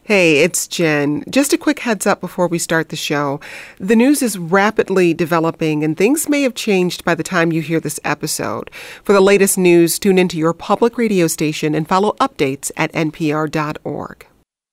Hey, it's Jen. Just a quick heads up before we start the show. The news is rapidly developing and things may have changed by the time you hear this episode. For the latest news, tune into your public radio station and follow updates at npr.org.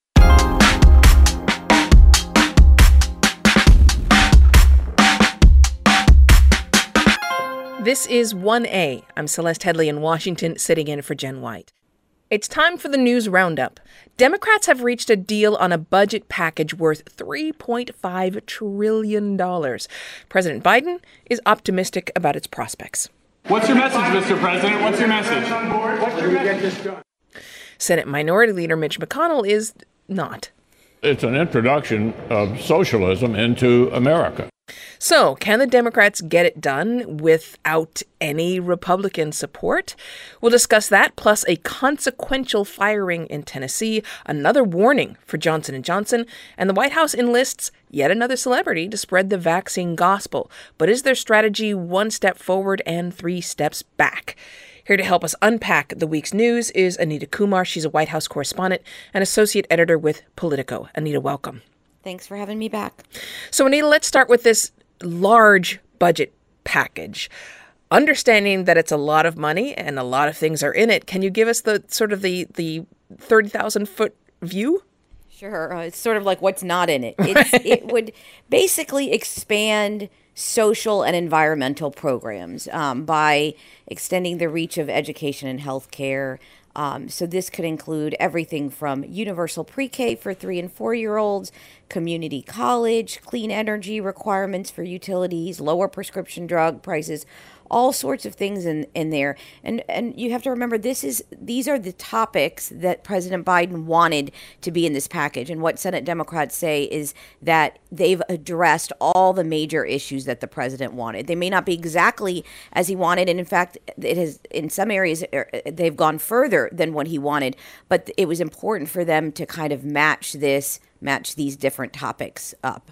This is 1A. I'm Celeste Headley in Washington, sitting in for Jen White. It's time for the news roundup. Democrats have reached a deal on a budget package worth $3.5 trillion. President Biden is optimistic about its prospects. What's your message, Mr. President? What's your message? What's your message? Senate Minority Leader Mitch McConnell is not. It's an introduction of socialism into America. So, can the Democrats get it done without any Republican support? We'll discuss that, plus a consequential firing in Tennessee, another warning for Johnson & Johnson, and the White House enlists yet another celebrity to spread the vaccine gospel. But is their strategy one step forward and 3 steps back? Here to help us unpack the week's news is Anita Kumar. She's a White House correspondent and associate editor with Politico. Anita, welcome. Thanks for having me back. So, Anita, let's start with this large budget package. Understanding that it's a lot of money and a lot of things are in it, can you give us the 30,000-foot view? Sure. It's sort of like what's not in it. It would basically expand social and environmental programs by extending the reach of education and health care. So this could include everything from universal pre-K for 3 and 4-year-olds, community college, clean energy requirements for utilities, lower prescription drug prices, all sorts of things in there. And you have to remember, these are the topics that President Biden wanted to be in this package. And what Senate Democrats say is that they've addressed all the major issues that the president wanted. They may not be exactly as he wanted. And in fact, it has, in some areas, they've gone further than what he wanted. But it was important for them to kind of match these different topics up.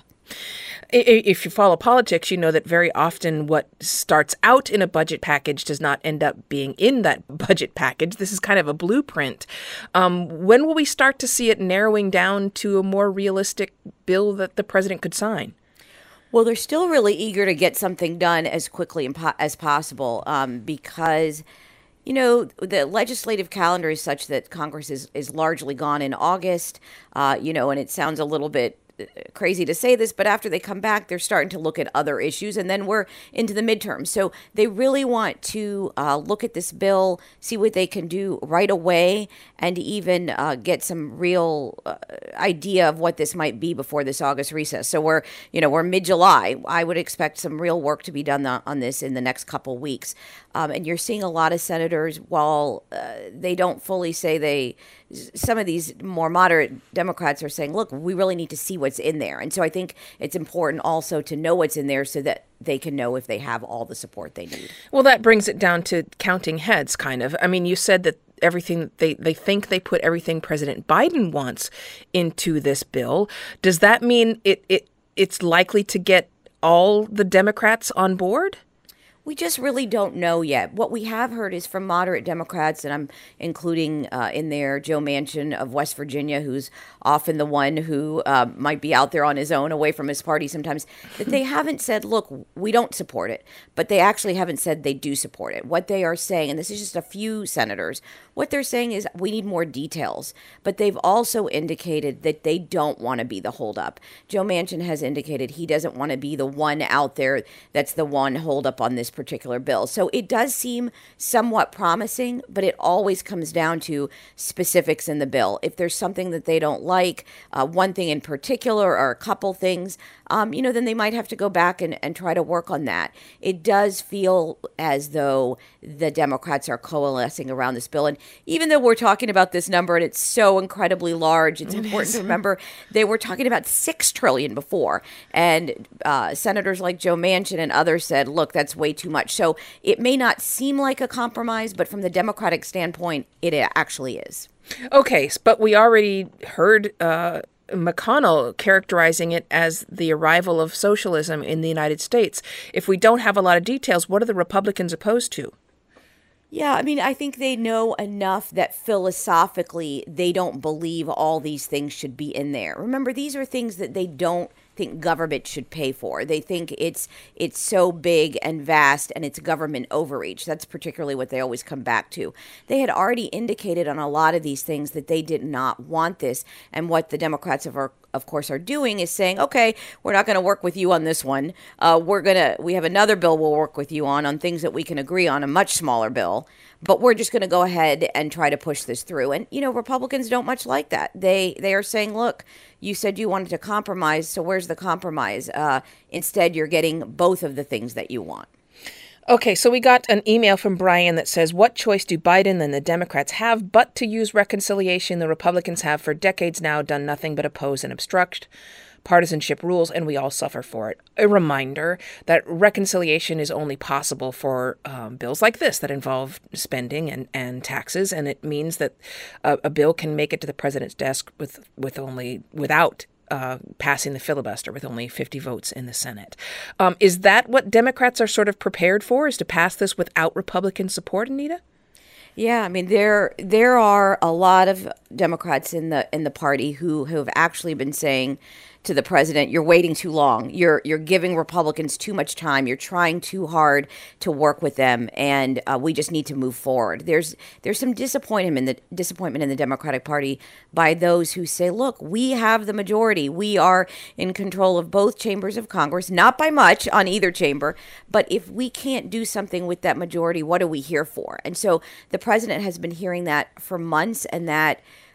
If you follow politics, you know that very often what starts out in a budget package does not end up being in that budget package. This is kind of a blueprint. When will we start to see it narrowing down to a more realistic bill that the president could sign? Well, they're still really eager to get something done as quickly as possible because the legislative calendar is such that Congress is largely gone in August, and it sounds a little bit crazy to say this, but after they come back, they're starting to look at other issues, and then we're into the midterms. So they really want to look at this bill, see what they can do right away, and even get some real idea of what this might be before this August recess. So we're mid-July. I would expect some real work to be done on this in the next couple weeks. And you're seeing a lot of senators, while they don't fully say some of these more moderate Democrats are saying, look, we really need to see what's in there. And so I think it's important also to know what's in there so that they can know if they have all the support they need. Well, that brings it down to counting heads, kind of. I mean, you said that everything they think they put everything President Biden wants into this bill. Does that mean it's likely to get all the Democrats on board? We just really don't know yet. What we have heard is from moderate Democrats, and I'm including in there Joe Manchin of West Virginia, who's often the one who might be out there on his own, away from his party sometimes, that they haven't said, look, we don't support it, but they actually haven't said they do support it. What they are saying, and this is just a few senators, what they're saying is we need more details, but they've also indicated that they don't want to be the holdup. Joe Manchin has indicated he doesn't want to be the one out there that's the one holdup on this particular bill. So it does seem somewhat promising, but it always comes down to specifics in the bill. If there's something that they don't like, one thing in particular or a couple things, then they might have to go back and try to work on that. It does feel as though the Democrats are coalescing around this bill. And even though we're talking about this number and it's so incredibly large, it's important to remember they were talking about $6 trillion before. And senators like Joe Manchin and others said, look, that's way too much. So it may not seem like a compromise, but from the Democratic standpoint, it actually is. Okay, but we already heard McConnell characterizing it as the arrival of socialism in the United States. If we don't have a lot of details, what are the Republicans opposed to? Yeah, I mean, I think they know enough that philosophically they don't believe all these things should be in there. Remember, these are things that they don't think government should pay for. They think it's so big and vast and it's government overreach. That's particularly what they always come back to. They had already indicated on a lot of these things that they did not want this, and what the Democrats of course are doing is saying, okay, we're not going to work with you on this one. We have another bill we'll work with you on things that we can agree on, a much smaller bill, but we're just going to go ahead and try to push this through. And, Republicans don't much like that. They are saying, look, you said you wanted to compromise, so where's the compromise? Instead, you're getting both of the things that you want. Okay, so we got an email from Brian that says, what choice do Biden and the Democrats have but to use reconciliation? The Republicans have for decades now done nothing but oppose and obstruct. Partisanship rules, and we all suffer for it. A reminder that reconciliation is only possible for bills like this that involve spending and taxes, and it means that a bill can make it to the president's desk without passing the filibuster with only 50 votes in the Senate. Is that what Democrats are sort of prepared for, is to pass this without Republican support, Anita? Yeah, I mean, there are a lot of Democrats in the party who have actually been saying to the president, you're waiting too long. You're giving Republicans too much time. You're trying too hard to work with them, and we just need to move forward. There's some disappointment in the Democratic Party by those who say, look, we have the majority. We are in control of both chambers of Congress, not by much on either chamber, but if we can't do something with that majority, what are we here for? And so the president has been hearing that for months, and that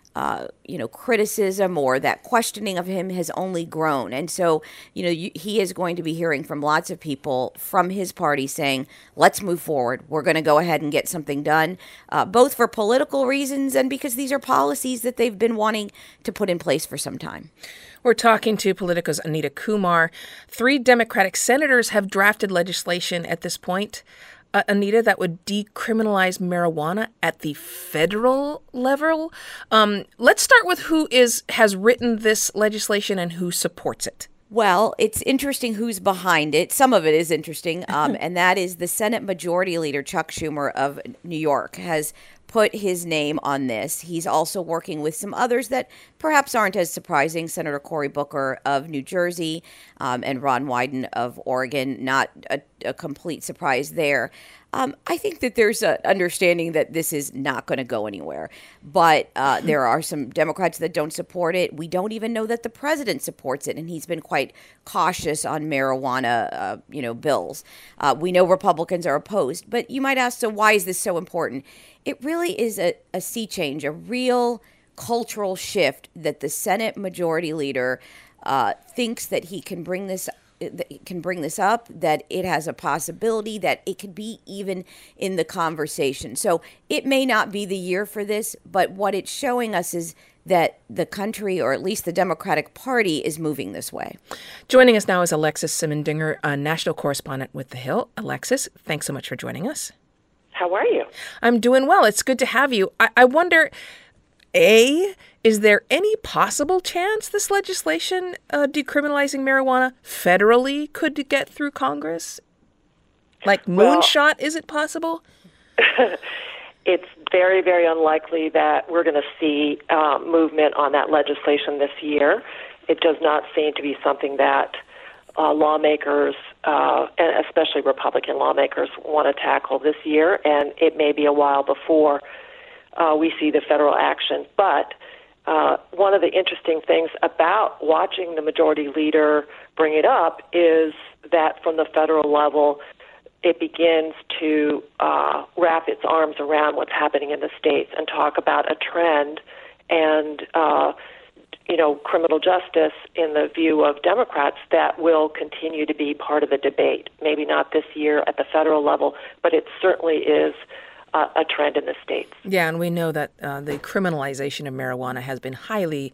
criticism or that questioning of him has only grown. And so, he is going to be hearing from lots of people from his party saying, let's move forward. We're going to go ahead and get something done, both for political reasons and because these are policies that they've been wanting to put in place for some time. We're talking to Politico's Anita Kumar. 3 Democratic senators have drafted legislation at this point, Anita, that would decriminalize marijuana at the federal level. Let's start with who has written this legislation and who supports it. Well, it's interesting who's behind it. Some of it is interesting, and that is the Senate Majority Leader, Chuck Schumer of New York, has put his name on this. He's also working with some others that perhaps aren't as surprising. Senator Cory Booker of New Jersey and Ron Wyden of Oregon, not a complete surprise there. I think that there's an understanding that this is not going to go anywhere. But there are some Democrats that don't support it. We don't even know that the president supports it, and he's been quite cautious on marijuana, bills. We know Republicans are opposed. But you might ask, so why is this so important? It really is a sea change, a real cultural shift that the Senate Majority Leader thinks that he can bring this up, that it has a possibility that it could be even in the conversation. So it may not be the year for this, but what it's showing us is that the country, or at least the Democratic Party, is moving this way. Joining us now is Alexis Simendinger, a national correspondent with The Hill. Alexis, thanks so much for joining us. How are you? I'm doing well. It's good to have you. I wonder, is there any possible chance this legislation decriminalizing marijuana federally could get through Congress? Like moonshot, is it possible? It's very, very unlikely that we're going to see movement on that legislation this year. It does not seem to be something that lawmakers, and especially Republican lawmakers, want to tackle this year, and it may be a while before we see the federal action. But one of the interesting things about watching the majority leader bring it up is that from the federal level, it begins to wrap its arms around what's happening in the states and talk about a trend and criminal justice in the view of Democrats that will continue to be part of the debate. Maybe not this year at the federal level, but it certainly is a trend in the states. Yeah, and we know that the criminalization of marijuana has been highly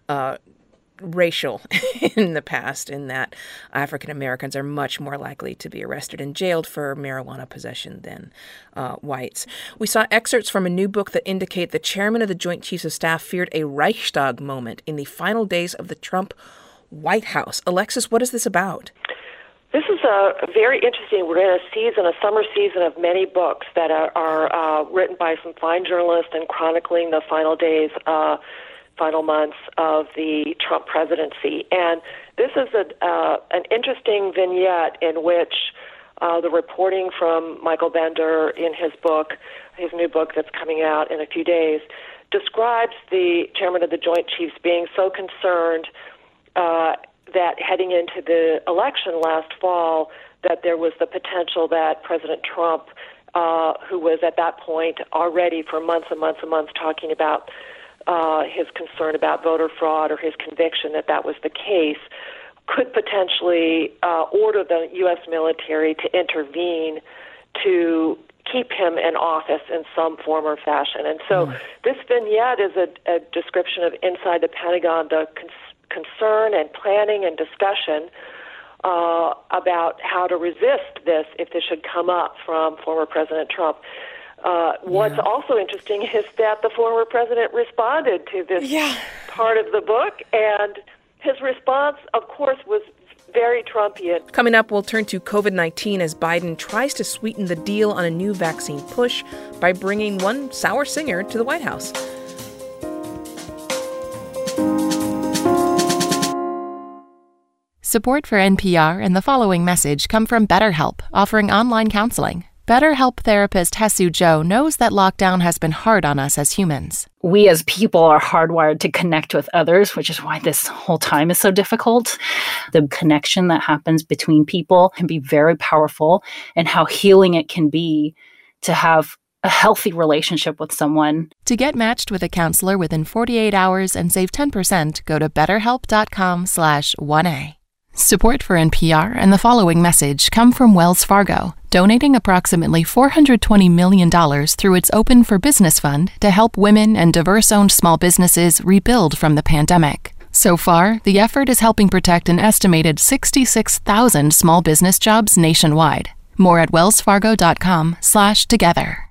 racial in the past, in that African Americans are much more likely to be arrested and jailed for marijuana possession than whites. We saw excerpts from a new book that indicate the chairman of the Joint Chiefs of Staff feared a Reichstag moment in the final days of the Trump White House. Alexis, what is this about? This is a very interesting. We're in a summer season of many books that are written by some fine journalists and chronicling the final days, final months of the Trump presidency. And this is an interesting vignette in which the reporting from Michael Bender in his new book that's coming out in a few days, describes the chairman of the Joint Chiefs being so concerned that heading into the election last fall, that there was the potential that President Trump, who was at that point already for months and months and months talking about his concern about voter fraud or his conviction that was the case, could potentially order the U.S. military to intervene to keep him in office in some form or fashion. And so this vignette is a description of inside the Pentagon, the concern and planning and discussion about how to resist this if this should come up from former President Trump. What's also interesting is that the former president responded to this part of the book, and his response, of course, was very Trumpian. Coming up, we'll turn to COVID-19 as Biden tries to sweeten the deal on a new vaccine push by bringing one sour singer to the White House. Support for NPR and the following message come from BetterHelp, offering online counseling. BetterHelp therapist Hesu Joe knows that lockdown has been hard on us as humans. We as people are hardwired to connect with others, which is why this whole time is so difficult. The connection that happens between people can be very powerful, and how healing it can be to have a healthy relationship with someone. To get matched with a counselor within 48 hours and save 10%, go to betterhelp.com/1A. Support for NPR and the following message come from Wells Fargo, donating approximately $420 million through its Open for Business Fund to help women and diverse-owned small businesses rebuild from the pandemic. So far, the effort is helping protect an estimated 66,000 small business jobs nationwide. More at wellsfargo.com/together.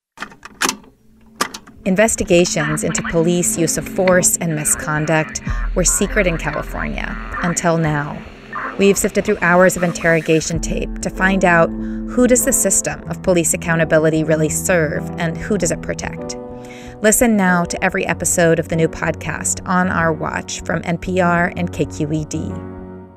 Investigations into police use of force and misconduct were secret in California until now. We've sifted through hours of interrogation tape to find out, who does the system of police accountability really serve and who does it protect? Listen now to every episode of the new podcast On Our Watch from NPR and KQED.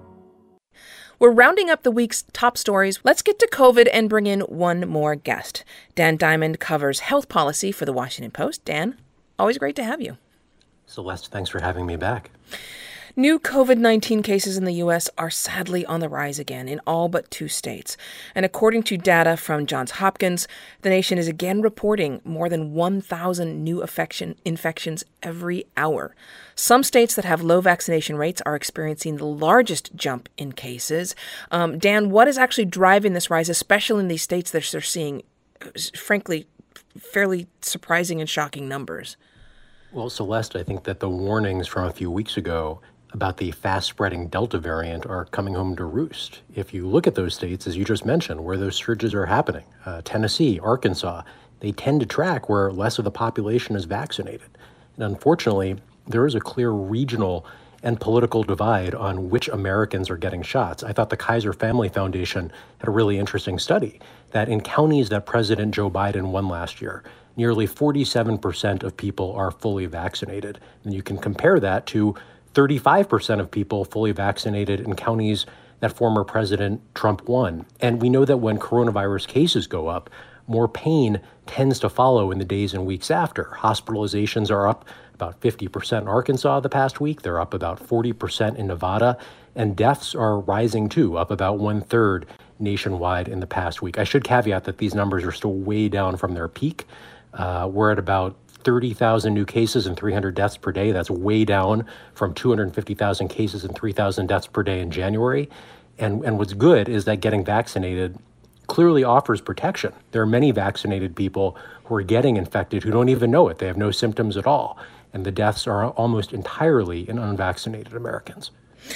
We're rounding up the week's top stories. Let's get to COVID and bring in one more guest. Dan Diamond covers health policy for The Washington Post. Dan, always great to have you. Celeste, thanks for having me back. New COVID-19 cases in the U.S. are sadly on the rise again in all but 2 states. And according to data from Johns Hopkins, the nation is again reporting more than 1,000 new infections every hour. Some states that have low vaccination rates are experiencing the largest jump in cases. Dan, what is actually driving this rise, especially in these states that are seeing, frankly, fairly surprising and shocking numbers? Well, Celeste, I think that the warnings from a few weeks ago about the fast-spreading Delta variant are coming home to roost. If you look at those states, as you just mentioned, where those surges are happening, Tennessee, Arkansas, they tend to track where less of the population is vaccinated. And unfortunately, there is a clear regional and political divide on which Americans are getting shots. I thought the Kaiser Family Foundation had a really interesting study that in counties that President Joe Biden won last year, nearly 47% of people are fully vaccinated. And you can compare that to 35% of people fully vaccinated in counties that former President Trump won. And we know that when coronavirus cases go up, more pain tends to follow in the days and weeks after. Hospitalizations are up about 50% in Arkansas the past week. They're up about 40% in Nevada. And deaths are rising too, up about 1/3 nationwide in the past week. I should caveat that these numbers are still way down from their peak. We're at about 30,000 new cases and 300 deaths per day. That's way down from 250,000 cases and 3,000 deaths per day in January. And what's good is that getting vaccinated clearly offers protection. There are many vaccinated people who are getting infected who don't even know it. They have no symptoms at all. And the deaths are almost entirely in unvaccinated Americans.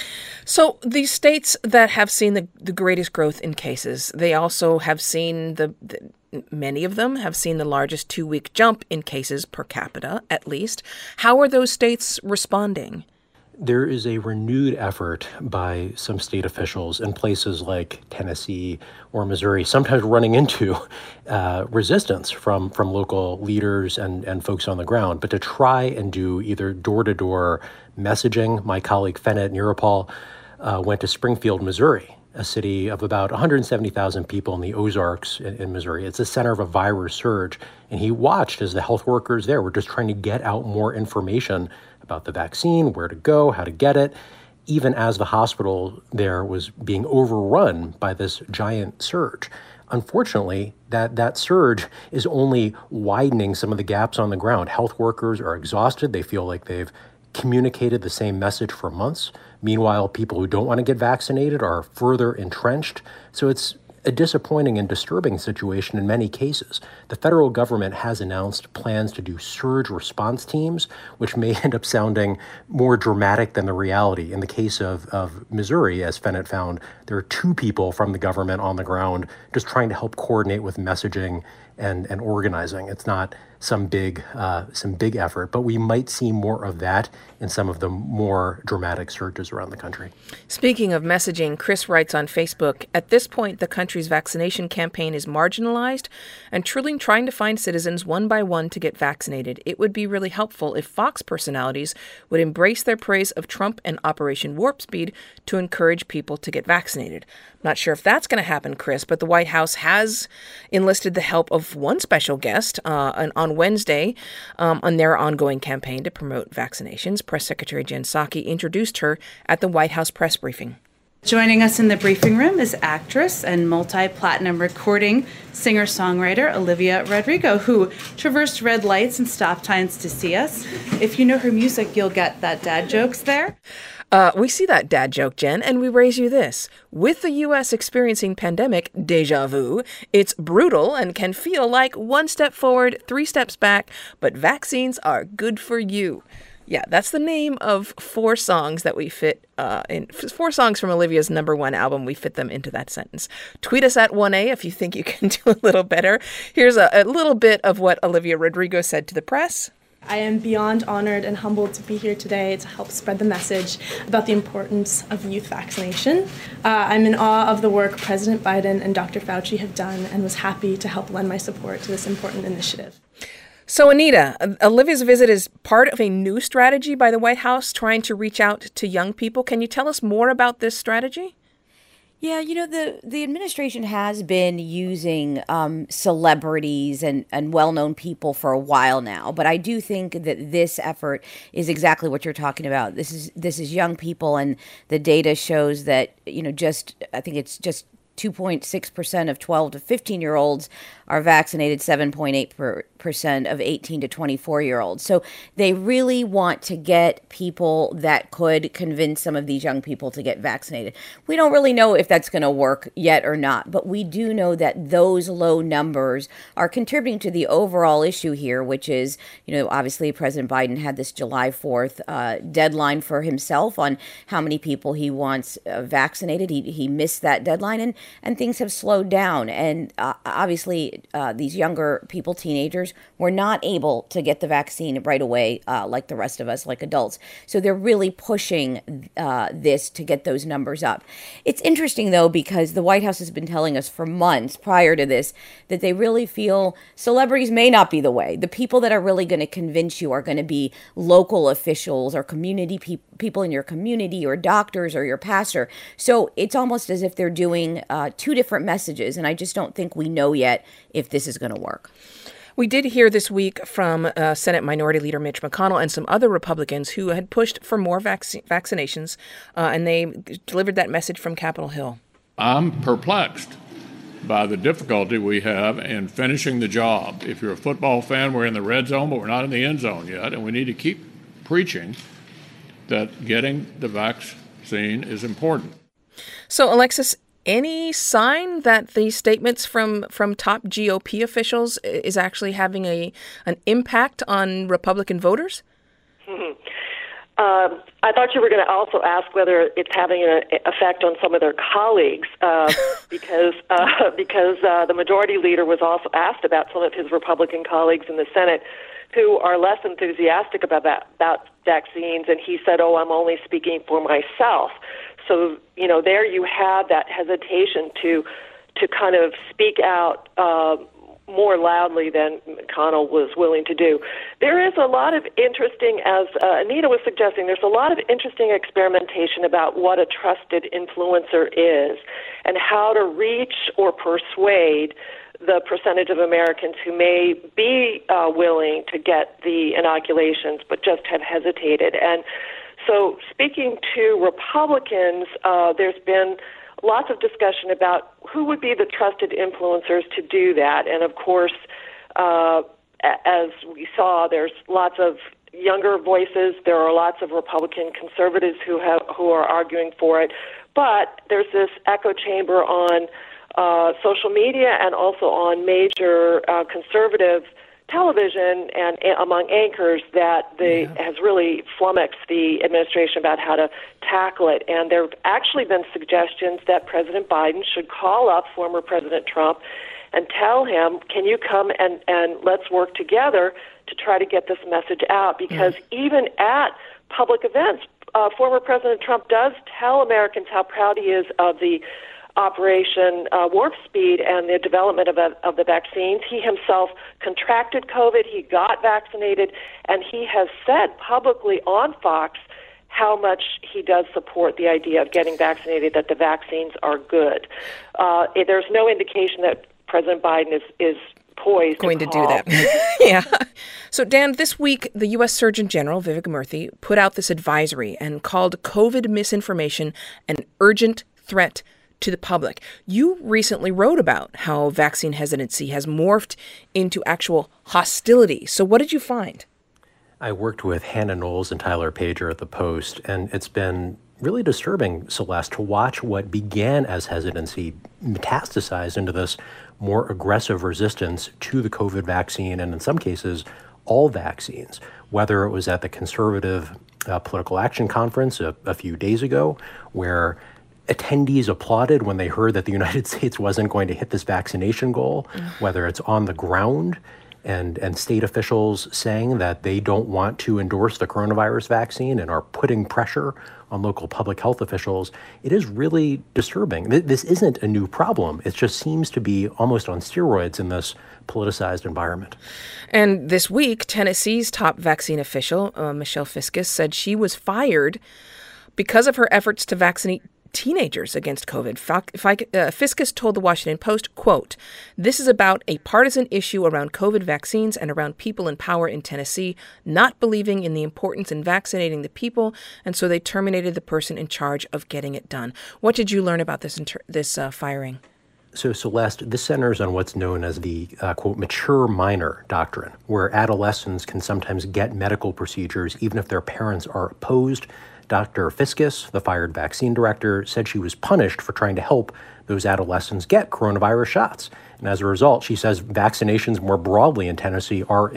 So these states that have seen the greatest growth in cases, they also have seen many of them have seen the largest 2-week jump in cases per capita, at least. How are those states responding? there is a renewed effort by some state officials in places like Tennessee or Missouri, sometimes running into resistance from local leaders and folks on the ground, but to try and do either door-to-door messaging. My colleague Fennet Nirupal went to Springfield, Missouri, a city of about 170,000 people in the Ozarks in Missouri. It's the center of a virus surge. And he watched as the health workers there were just trying to get out more information about the vaccine, where to go, how to get it, even as the hospital there was being overrun by this giant surge. Unfortunately, that surge is only widening some of the gaps on the ground. Health workers are exhausted. They feel like they've communicated the same message for months. Meanwhile, people who don't want to get vaccinated are further entrenched. So it's a disappointing and disturbing situation in many cases. The federal government has announced plans to do surge response teams, which may end up sounding more dramatic than the reality. In the case of Missouri, as Fennet found, there are 2 people from the government on the ground just trying to help coordinate with messaging and organizing. It's not some big effort, but we might see more of that in some of the more dramatic surges around the country. Speaking of messaging, Chris writes on Facebook, at this point, the country's vaccination campaign is marginalized and truly trying to find citizens one by one to get vaccinated. It would be really helpful if Fox personalities would embrace their praise of Trump and Operation Warp Speed to encourage people to get vaccinated. Not sure if that's going to happen, Chris, but the White House has enlisted the help of one special guest on Wednesday on their ongoing campaign to promote vaccinations. Press Secretary Jen Psaki introduced her at the White House press briefing. Joining us in the briefing room is actress and multi-platinum recording singer-songwriter Olivia Rodrigo, who traversed red lights and stop signs to see us. If you know her music, you'll get that dad jokes there. We see that dad joke, Jen, and we raise you this. With the U.S. experiencing pandemic déjà vu, it's brutal and can feel like 1 step forward, 3 steps back, but vaccines are good for you. Yeah, that's the name of 4 songs that we fit in 4 songs from Olivia's #1 album. We fit them into that sentence. Tweet us at 1A if you think you can do a little better. Here's a little bit of what Olivia Rodrigo said to the press. I am beyond honored and humbled to be here today to help spread the message about the importance of youth vaccination. I'm in awe of the work President Biden and Dr. Fauci have done and was happy to help lend my support to this important initiative. So, Anita, Olivia's visit is part of a new strategy by the White House trying to reach out to young people. Can you tell us more about this strategy? Yeah, the administration has been using celebrities and well-known people for a while now, but I do think that this effort is exactly what you're talking about. This is young people, and the data shows that I think it's just 2.6% of 12 to 15-year-olds are vaccinated, 7.8% of 18 to 24-year-olds. So they really want to get people that could convince some of these young people to get vaccinated. We don't really know if that's going to work yet or not, but we do know that those low numbers are contributing to the overall issue here, which is, obviously President Biden had this July 4th deadline for himself on how many people he wants vaccinated. He missed that deadline, and things have slowed down. And obviously, these younger people, teenagers, were not able to get the vaccine right away like the rest of us, like adults. So they're really pushing this to get those numbers up. It's interesting, though, because the White House has been telling us for months prior to this that they really feel celebrities may not be the way. The people that are really going to convince you are going to be local officials or community people in your community or doctors or your pastor. So it's almost as if they're doing 2 different messages, and I just don't think we know yet if this is going to work. We did hear this week from Senate Minority Leader Mitch McConnell and some other Republicans who had pushed for more vaccinations, and they delivered that message from Capitol Hill. I'm perplexed by the difficulty we have in finishing the job. If you're a football fan, we're in the red zone, but we're not in the end zone yet, and we need to keep preaching that getting the vaccine is important. So, Alexis, any sign that the statements from top GOP officials is actually having an impact on Republican voters? I thought you were going to also ask whether it's having an effect on some of their colleagues, because the majority leader was also asked about some of his Republican colleagues in the Senate who are less enthusiastic about vaccines, and he said, "Oh, I'm only speaking for myself." So, there you have that hesitation to kind of speak out more loudly than McConnell was willing to do. There is a lot of interesting, as Anita was suggesting, there's a lot of interesting experimentation about what a trusted influencer is and how to reach or persuade the percentage of Americans who may be willing to get the inoculations but just have hesitated. And so speaking to Republicans, there's been lots of discussion about who would be the trusted influencers to do that. And of course, as we saw, there's lots of younger voices. There are lots of Republican conservatives who are arguing for it. But there's this echo chamber on social media and also on major conservative television and among anchors that has really flummoxed the administration about how to tackle it. And there have actually been suggestions that President Biden should call up former President Trump and tell him, can you come and let's work together to try to get this message out? Because even at public events, former President Trump does tell Americans how proud he is of the Operation Warp Speed and the development of the vaccines. He himself contracted COVID, he got vaccinated, and he has said publicly on Fox how much he does support the idea of getting vaccinated, that the vaccines are good. There's no indication that President Biden is poised going to do that. Yeah. So, Dan, this week, the U.S. Surgeon General, Vivek Murthy, put out this advisory and called COVID misinformation an urgent threat to the public. You recently wrote about how vaccine hesitancy has morphed into actual hostility. So what did you find? I worked with Hannah Knowles and Tyler Pager at the Post, and it's been really disturbing, Celeste, to watch what began as hesitancy metastasize into this more aggressive resistance to the COVID vaccine, and in some cases, all vaccines, whether it was at the conservative political action conference a few days ago, where attendees applauded when they heard that the United States wasn't going to hit this vaccination goal, whether it's on the ground and state officials saying that they don't want to endorse the coronavirus vaccine and are putting pressure on local public health officials. It is really disturbing. This isn't a new problem. It just seems to be almost on steroids in this politicized environment. And this week, Tennessee's top vaccine official, Michelle Fiskus, said she was fired because of her efforts to vaccinate teenagers against COVID. Fiskus told the Washington Post, quote, "This is about a partisan issue around COVID vaccines and around people in power in Tennessee not believing in the importance in vaccinating the people, and so they terminated the person in charge of getting it done." What did you learn about this firing? So, Celeste, this centers on what's known as the, quote, mature minor doctrine, where adolescents can sometimes get medical procedures even if their parents are opposed. Dr. Fiskus, the fired vaccine director, said she was punished for trying to help those adolescents get coronavirus shots. And as a result, she says vaccinations more broadly in Tennessee are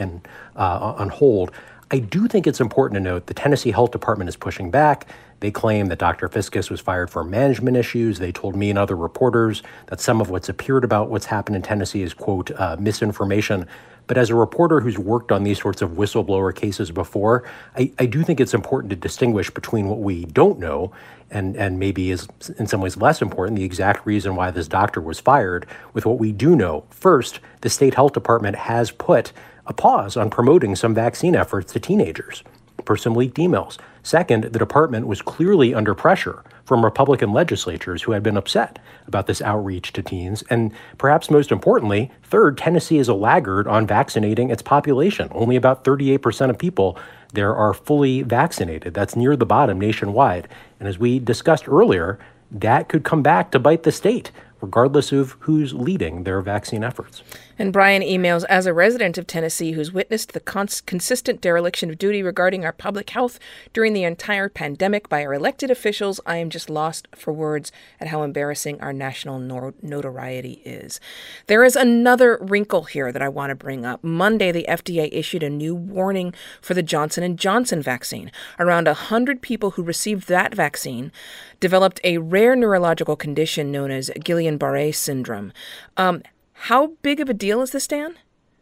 on hold. I do think it's important to note the Tennessee Health Department is pushing back. They claim that Dr. Fiskus was fired for management issues. They told me and other reporters that some of what's appeared about what's happened in Tennessee is, quote, misinformation. But as a reporter who's worked on these sorts of whistleblower cases before, I do think it's important to distinguish between what we don't know and maybe is in some ways less important, the exact reason why this doctor was fired, with what we do know. First, the state health department has put a pause on promoting some vaccine efforts to teenagers per some leaked emails. Second, the department was clearly under pressure from Republican legislatures who had been upset about this outreach to teens. And perhaps most importantly, third, Tennessee is a laggard on vaccinating its population. Only about 38% of people there are fully vaccinated. That's near the bottom nationwide. And as we discussed earlier, that could come back to bite the state, regardless of who's leading their vaccine efforts. And Brian emails, as a resident of Tennessee who's witnessed the consistent dereliction of duty regarding our public health during the entire pandemic by our elected officials, I am just lost for words at how embarrassing our national notoriety is. There is another wrinkle here that I want to bring up. Monday, the FDA issued a new warning for the Johnson & Johnson vaccine. Around 100 people who received that vaccine developed a rare neurological condition known as Guillain-Barré syndrome. How big of a deal is this, Dan?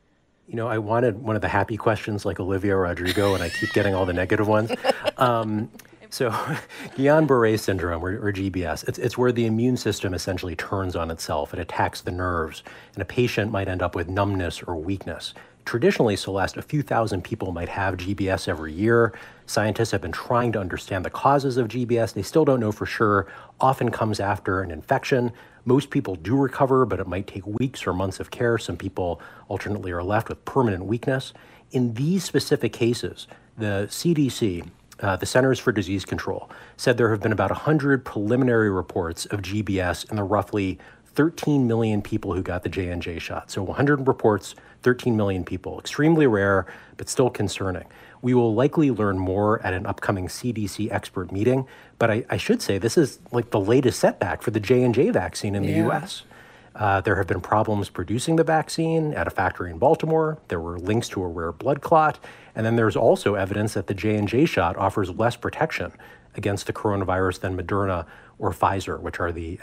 I wanted one of the happy questions like Olivia Rodrigo, and I keep getting all the negative ones. So Guillain-Barré syndrome, or GBS, it's where the immune system essentially turns on itself. It attacks the nerves, and a patient might end up with numbness or weakness. Traditionally, Celeste, a few thousand people might have GBS every year. Scientists have been trying to understand the causes of GBS. They still don't know for sure. Often comes after an infection. Most people do recover, but it might take weeks or months of care. Some people alternately are left with permanent weakness. In these specific cases, the CDC, the Centers for Disease Control, said there have been about 100 preliminary reports of GBS in the roughly 13 million people who got the J&J shot. So 100 reports, 13 million people. Extremely rare, but still concerning. We will likely learn more at an upcoming CDC expert meeting, but I should say this is like the latest setback for the J&J vaccine in the U.S. There have been problems producing the vaccine at a factory in Baltimore. There were links to a rare blood clot. And then there's also evidence that the J&J shot offers less protection against the coronavirus than Moderna or Pfizer, which are the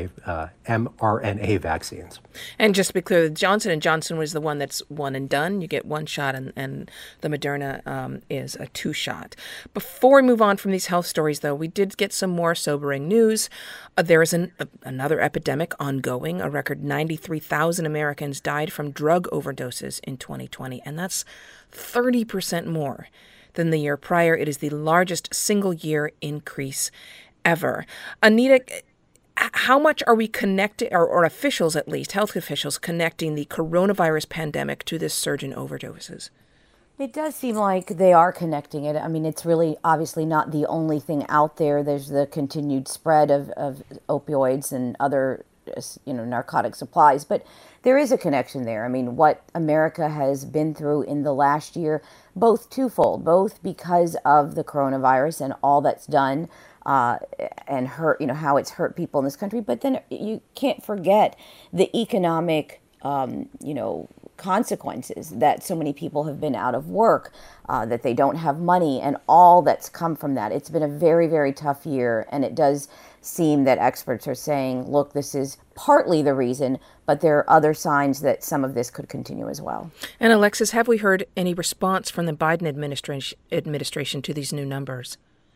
mRNA vaccines. And just to be clear, Johnson & Johnson was the one that's one and done. You get one shot, and the Moderna is a 2-shot. Before we move on from these health stories, though, we did get some more sobering news. There is another epidemic ongoing. A record 93,000 Americans died from drug overdoses in 2020, and that's 30% more than the year prior. It is the largest single-year increase ever. Anita, how much are we connected, or officials at least, health officials, connecting the coronavirus pandemic to this surge in overdoses? It does seem like they are connecting it. I mean, it's really obviously not the only thing out there. There's the continued spread of opioids and other narcotic supplies, but there is a connection there. I mean, what America has been through in the last year, both twofold, both because of the coronavirus and all that's done and hurt, how it's hurt people in this country. But then you can't forget the economic, consequences that so many people have been out of work, that they don't have money, and all that's come from that. It's been a very, very tough year, and it does seem that experts are saying, look, this is partly the reason, but there are other signs that some of this could continue as well. And Alexis, have we heard any response from the Biden administration to these new numbers?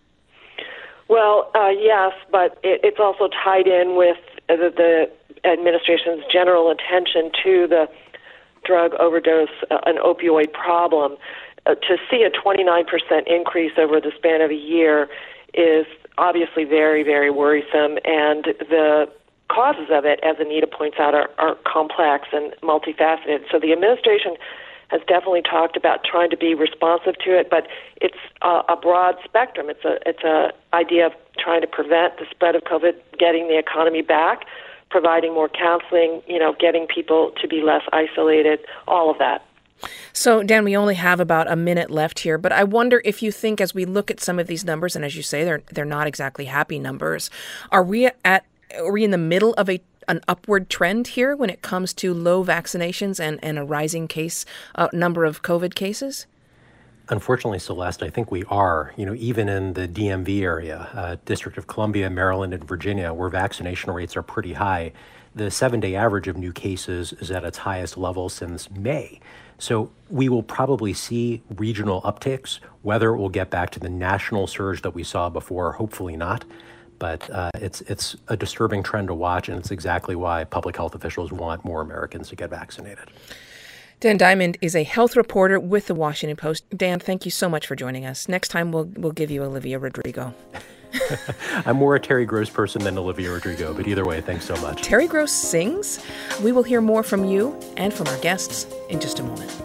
Well, yes, but it's also tied in with the administration's general attention to the drug overdose and opioid problem. To see a 29% increase over the span of a year is obviously very, very worrisome, and the causes of it, as Anita points out, are complex and multifaceted. So the administration has definitely talked about trying to be responsive to it, but it's a broad spectrum. It's a idea of trying to prevent the spread of COVID, getting the economy back, providing more counseling, getting people to be less isolated, all of that. So, Dan, we only have about a minute left here, but I wonder if you think, as we look at some of these numbers, and as you say, they're not exactly happy numbers, are we in the middle of an upward trend here when it comes to low vaccinations and a rising number of COVID cases? Unfortunately, Celeste, I think we are, even in the DMV area, District of Columbia, Maryland, and Virginia, where vaccination rates are pretty high. The 7-day average of new cases is at its highest level since May. So we will probably see regional upticks. Whether it will get back to the national surge that we saw before, hopefully not. But it's a disturbing trend to watch, and it's exactly why public health officials want more Americans to get vaccinated. Dan Diamond is a health reporter with The Washington Post. Dan, thank you so much for joining us. Next time, we'll give you Olivia Rodrigo. I'm more a Terry Gross person than Olivia Rodrigo, but either way, thanks so much. Terry Gross sings? We will hear more from you and from our guests in just a moment.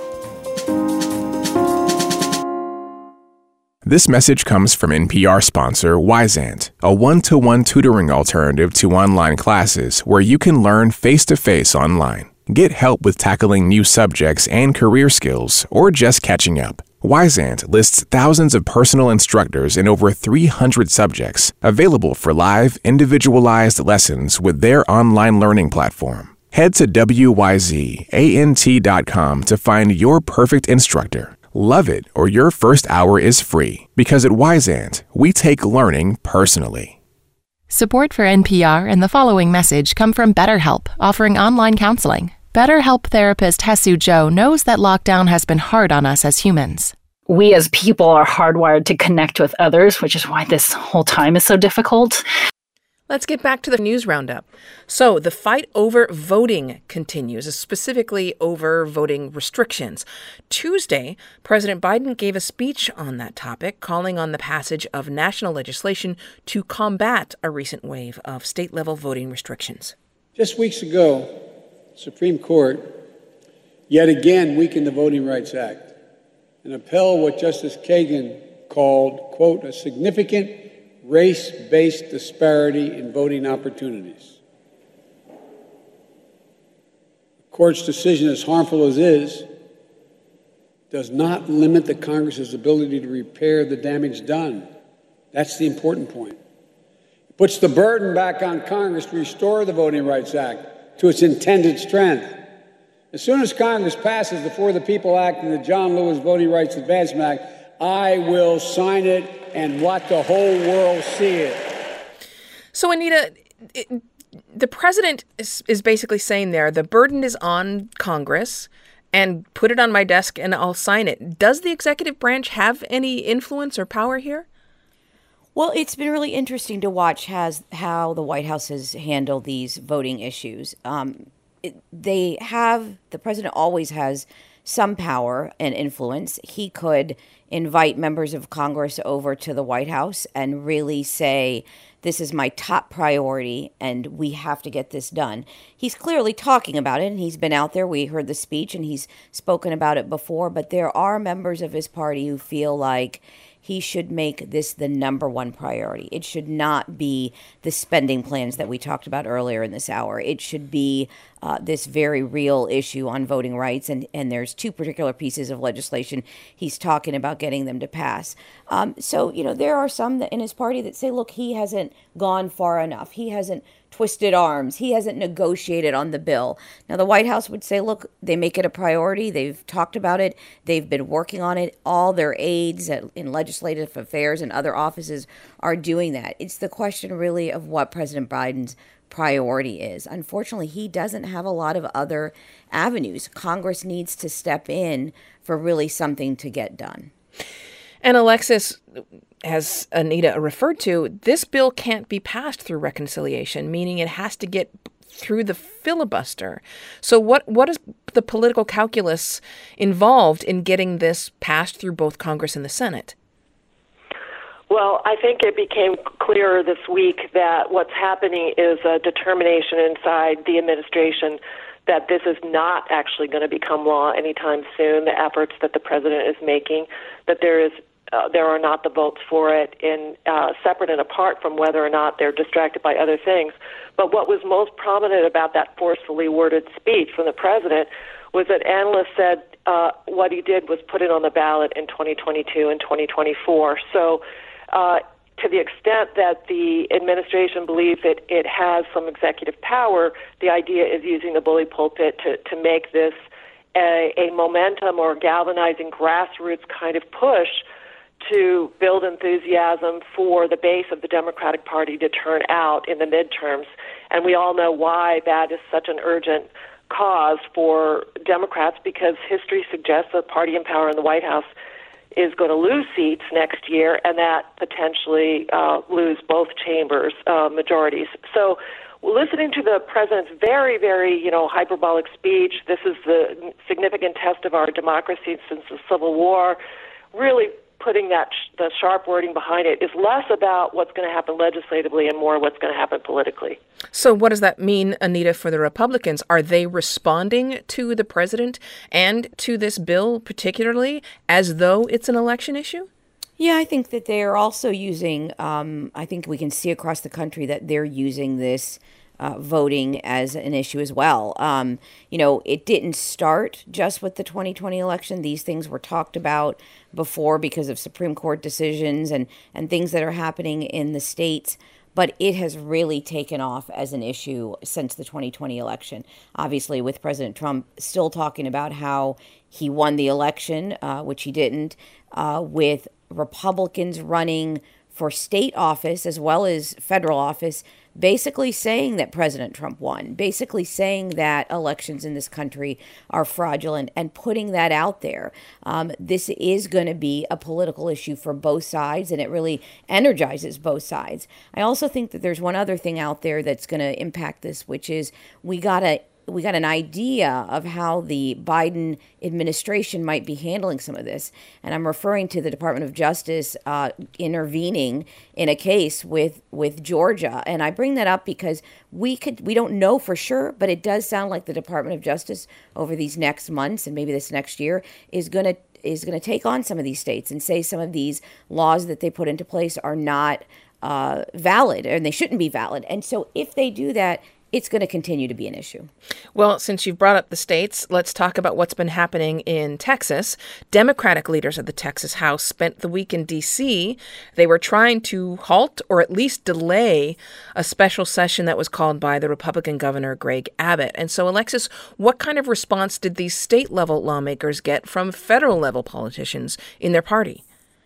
This message comes from NPR sponsor Wyzant, a one-to-one tutoring alternative to online classes where you can learn face-to-face online. Get help with tackling new subjects and career skills, or just catching up. Wyzant lists thousands of personal instructors in over 300 subjects, available for live, individualized lessons with their online learning platform. Head to wyzant.com to find your perfect instructor. Love it, or your first hour is free. Because at Wyzant, we take learning personally. Support for NPR and the following message come from BetterHelp, offering online counseling. BetterHelp therapist Hesu Joe knows that lockdown has been hard on us as humans. We as people are hardwired to connect with others, which is why this whole time is so difficult. Let's get back to the news roundup. So the fight over voting continues, specifically over voting restrictions. Tuesday, President Biden gave a speech on that topic, calling on the passage of national legislation to combat a recent wave of state-level voting restrictions. Just weeks ago, the Supreme Court yet again weakened the Voting Rights Act and upheld what Justice Kagan called, quote, a significant race-based disparity in voting opportunities. The court's decision, as harmful as it is, does not limit the Congress's ability to repair the damage done. That's the important point. It puts the burden back on Congress to restore the Voting Rights Act to its intended strength. As soon as Congress passes the For the People Act and the John Lewis Voting Rights Advancement Act, I will sign it and let the whole world see it. So, Anita, the president is basically saying there, the burden is on Congress and put it on my desk and I'll sign it. Does the executive branch have any influence or power here? Well, it's been really interesting to watch how the White House has handled these voting issues. The president always has some power and influence. He could invite members of Congress over to the White House and really say, this is my top priority and we have to get this done. He's clearly talking about it and he's been out there. We heard the speech and he's spoken about it before, but there are members of his party who feel like he should make this the number one priority. It should not be the spending plans that we talked about earlier in this hour. It should be this very real issue on voting rights. And there's two particular pieces of legislation he's talking about getting them to pass. So, there are some in his party that say, look, he hasn't gone far enough. He hasn't twisted arms. He hasn't negotiated on the bill. Now, the White House would say, look, they make it a priority. They've talked about it. They've been working on it. All their aides in legislative affairs and other offices are doing that. It's the question really of what President Biden's priority is. Unfortunately, he doesn't have a lot of other avenues. Congress needs to step in for really something to get done. And Alexis, as Anita referred to, this bill can't be passed through reconciliation, meaning it has to get through the filibuster. So what is the political calculus involved in getting this passed through both Congress and the Senate? Well, I think it became clearer this week that what's happening is a determination inside the administration that this is not actually going to become law anytime soon, the efforts that the president is making, that there are not the votes for it, in separate and apart from whether or not they're distracted by other things. But what was most prominent about that forcefully worded speech from the president was that analysts said what he did was put it on the ballot in 2022 and 2024. So to the extent that the administration believes that it has some executive power, the idea is using the bully pulpit to make this a momentum or galvanizing grassroots kind of push to build enthusiasm for the base of the Democratic Party to turn out in the midterms. And we all know why that is such an urgent cause for Democrats, because history suggests the party in power in the White House is going to lose seats next year, and that potentially lose both chambers majorities. So listening to the president's very, very, hyperbolic speech, this is the significant test of our democracy since the Civil War, really putting the sharp wording behind it is less about what's going to happen legislatively and more what's going to happen politically. So what does that mean, Anita, for the Republicans? Are they responding to the president and to this bill particularly as though it's an election issue? Yeah, I think that they are also using, I think we can see across the country that they're using this voting as an issue as well. It didn't start just with the 2020 election. These things were talked about before because of Supreme Court decisions and things that are happening in the states. But it has really taken off as an issue since the 2020 election. Obviously, with President Trump still talking about how he won the election, which he didn't, with Republicans running for state office as well as federal office, basically saying that President Trump won, basically saying that elections in this country are fraudulent and putting that out there. This is going to be a political issue for both sides, and it really energizes both sides. I also think that there's one other thing out there that's going to impact this, which is we got an idea of how the Biden administration might be handling some of this. And I'm referring to the Department of Justice intervening in a case with Georgia. And I bring that up because we don't know for sure, but it does sound like the Department of Justice over these next months and maybe this next year is going to take on some of these states and say some of these laws that they put into place are not valid, and they shouldn't be valid. And so if they do that, it's going to continue to be an issue. Well, since you've brought up the states, let's talk about what's been happening in Texas. Democratic leaders of the Texas House spent the week in D.C. They were trying to halt or at least delay a special session that was called by the Republican Governor Greg Abbott. And so, Alexis, what kind of response did these state-level lawmakers get from federal-level politicians in their party?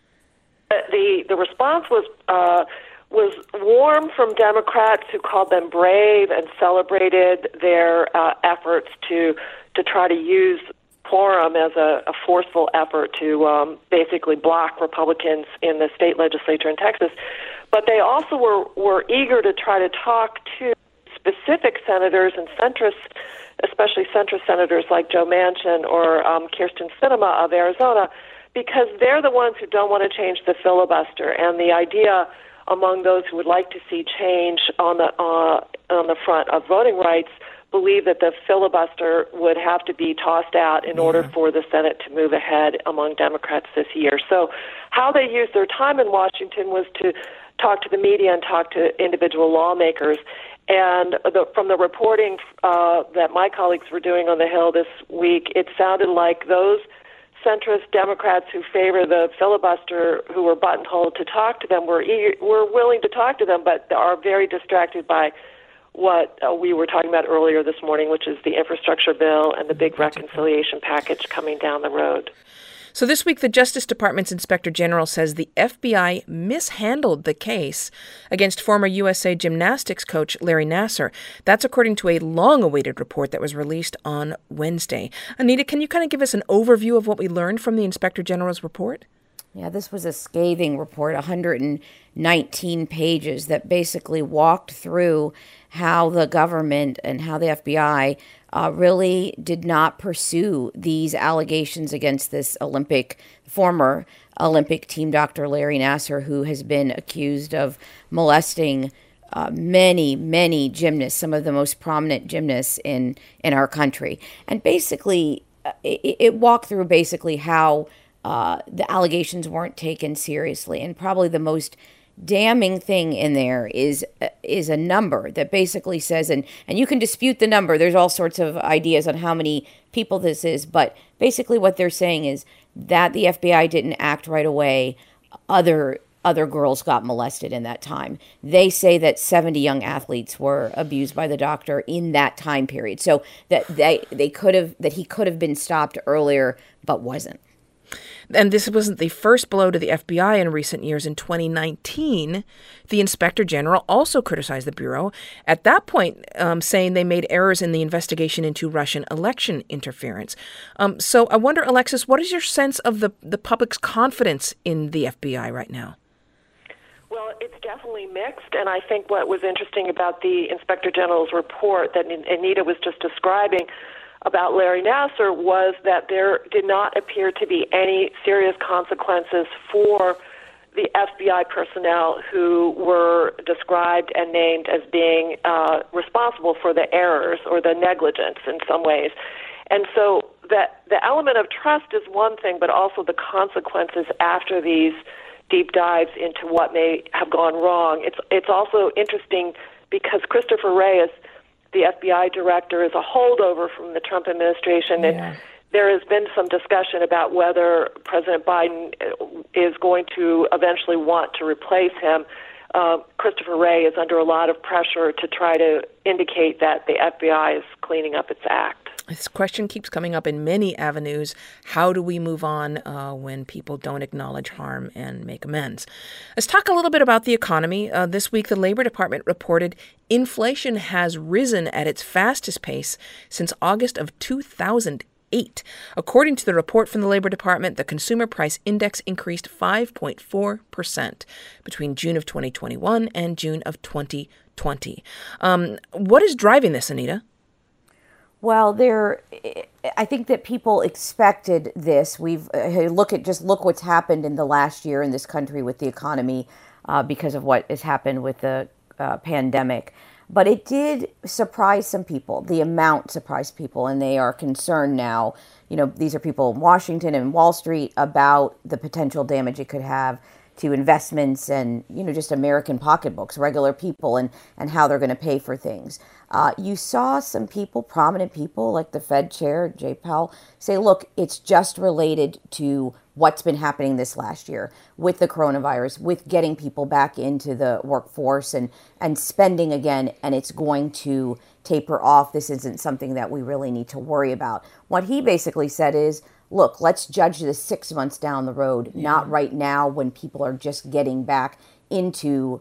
The response was warm from Democrats who called them brave and celebrated their efforts to try to use quorum as a forceful effort to basically block Republicans in the state legislature in Texas. But they also were eager to try to talk to specific senators and centrists, especially centrist senators like Joe Manchin or Kyrsten Sinema of Arizona, because they're the ones who don't want to change the filibuster. And the idea among those who would like to see change on the front of voting rights believe that the filibuster would have to be tossed out in order for the Senate to move ahead among Democrats this year. So how they used their time in Washington was to talk to the media and talk to individual lawmakers. And from the reporting that my colleagues were doing on the Hill this week, it sounded like those centrist Democrats who favor the filibuster, who were buttonholed to talk to them, were willing to talk to them, but are very distracted by what we were talking about earlier this morning, which is the infrastructure bill and the big reconciliation package coming down the road. So this week, the Justice Department's Inspector General says the FBI mishandled the case against former USA Gymnastics coach Larry Nassar. That's according to a long-awaited report that was released on Wednesday. Anita, can you kind of give us an overview of what we learned from the Inspector General's report? Yeah, this was a scathing report, 119 pages, that basically walked through how the government and how the FBI really did not pursue these allegations against this former Olympic team doctor, Larry Nassar, who has been accused of molesting many gymnasts, some of the most prominent gymnasts in our country. And basically, it walked through basically how the allegations weren't taken seriously. And probably the most damning thing in there is a number that basically says, and you can dispute the number, there's all sorts of ideas on how many people this is, but basically what they're saying is that the FBI didn't act right away. Other girls got molested in that time. They say that 70 young athletes were abused by the doctor in that time period. So that he could have been stopped earlier, but wasn't. And this wasn't the first blow to the FBI in recent years. In 2019, the Inspector General also criticized the Bureau, at that point saying they made errors in the investigation into Russian election interference. So I wonder, Alexis, what is your sense of the public's confidence in the FBI right now? Well, it's definitely mixed, and I think what was interesting about the Inspector General's report that Anita was just describing about Larry Nassar was that there did not appear to be any serious consequences for the FBI personnel who were described and named as being responsible for the errors or the negligence in some ways. And so that the element of trust is one thing, but also the consequences after these deep dives into what may have gone wrong. It's also interesting because Christopher Wray is the FBI director, is a holdover from the Trump administration, and there has been some discussion about whether President Biden is going to eventually want to replace him. Christopher Wray is under a lot of pressure to try to indicate that the FBI is cleaning up its act. This question keeps coming up in many avenues. How do we move on when people don't acknowledge harm and make amends? Let's talk a little bit about the economy. This week, the Labor Department reported inflation has risen at its fastest pace since August of 2008. According to the report from the Labor Department, the Consumer Price Index increased 5.4% between June of 2021 and June of 2020. What is driving this, Anita? Well, I think that people expected this. Look what's happened in the last year in this country with the economy because of what has happened with the pandemic. But it did surprise some people. The amount surprised people, and they are concerned now. These are people in Washington and Wall Street about the potential damage it could have to investments and, just American pocketbooks, regular people, and how they're going to pay for things. You saw some people, prominent people like the Fed chair, Jay Powell, say, look, it's just related to what's been happening this last year with the coronavirus, with getting people back into the workforce and spending again, and it's going to taper off. This isn't something that we really need to worry about. What he basically said is, look, let's judge this 6 months down the road, not right now when people are just getting back into,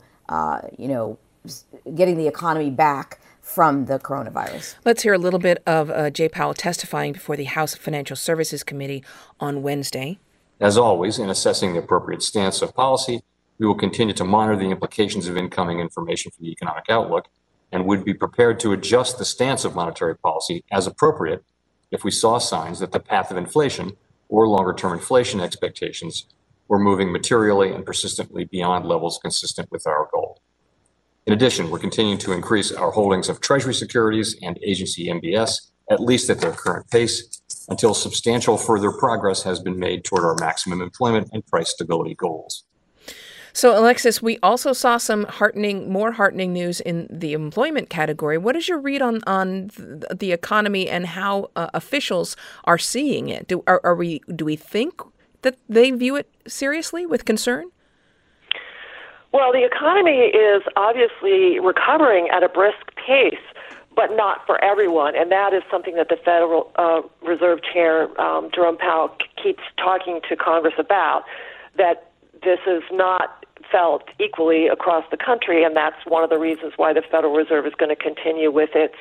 getting the economy back from the coronavirus. Let's hear a little bit of Jay Powell testifying before the House Financial Services Committee on Wednesday. As always, in assessing the appropriate stance of policy, we will continue to monitor the implications of incoming information for the economic outlook and would be prepared to adjust the stance of monetary policy as appropriate if we saw signs that the path of inflation or longer-term inflation expectations were moving materially and persistently beyond levels consistent with our goal. In addition, we're continuing to increase our holdings of Treasury securities and agency MBS, at least at their current pace, until substantial further progress has been made toward our maximum employment and price stability goals. So, Alexis, we also saw some more heartening news in the employment category. What is your read on the economy and how officials are seeing it? Do we think that they view it seriously with concern? Well, the economy is obviously recovering at a brisk pace, but not for everyone. And that is something that the Federal Reserve Chair, Jerome Powell, keeps talking to Congress about, that this is not felt equally across the country. And that's one of the reasons why the Federal Reserve is going to continue with its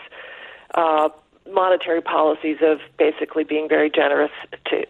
monetary policies of basically being very generous to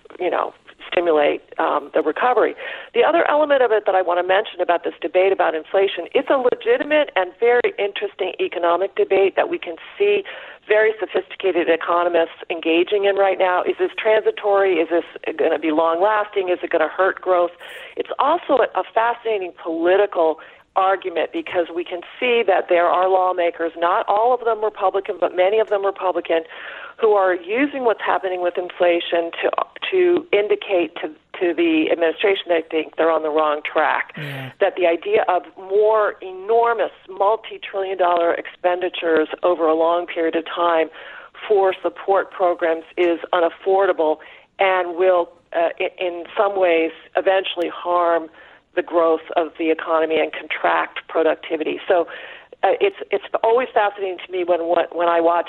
stimulate the recovery. The other element of it that I want to mention about this debate about inflation, it's a legitimate and very interesting economic debate that we can see very sophisticated economists engaging in right now. Is this transitory? Is this going to be long-lasting? Is it going to hurt growth? It's also a fascinating political argument because we can see that there are lawmakers, not all of them Republican, but many of them Republican, who are using what's happening with inflation to indicate to the administration they think they're on the wrong track, that the idea of more enormous multi-trillion-dollar expenditures over a long period of time for support programs is unaffordable and will, in some ways, eventually harm the growth of the economy and contract productivity. So it's always fascinating to me when I watch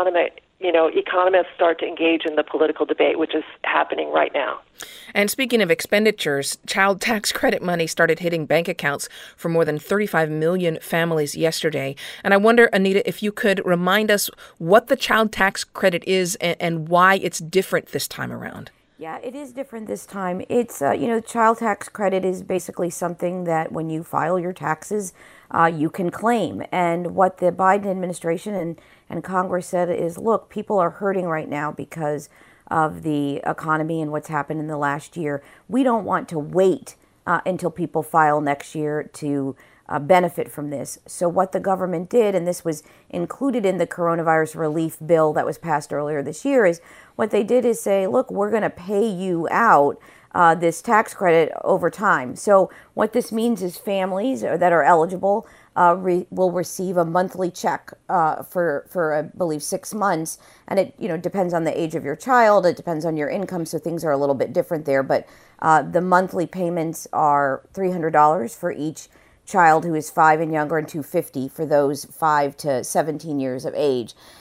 economists start to engage in the political debate, which is happening right now. And speaking of expenditures, child tax credit money started hitting bank accounts for more than 35 million families yesterday. And I wonder, Anita, if you could remind us what the child tax credit is and why it's different this time around. Yeah, it is different this time. It's, child tax credit is basically something that when you file your taxes, you can claim. And what the Biden administration and Congress said is, look, people are hurting right now because of the economy and what's happened in the last year. We don't want to wait until people file next year to benefit from this. So what the government did, and this was included in the coronavirus relief bill that was passed earlier this year, is what they did is say, look, we're going to pay you out this tax credit over time. So what this means is families that are eligible will receive a monthly check for I believe 6 months, and it depends on the age of your child. It depends on your income, so things are a little bit different there. But the monthly payments are $300 for each child who is 5 and younger, and $250 for those 5 to 17 years of age.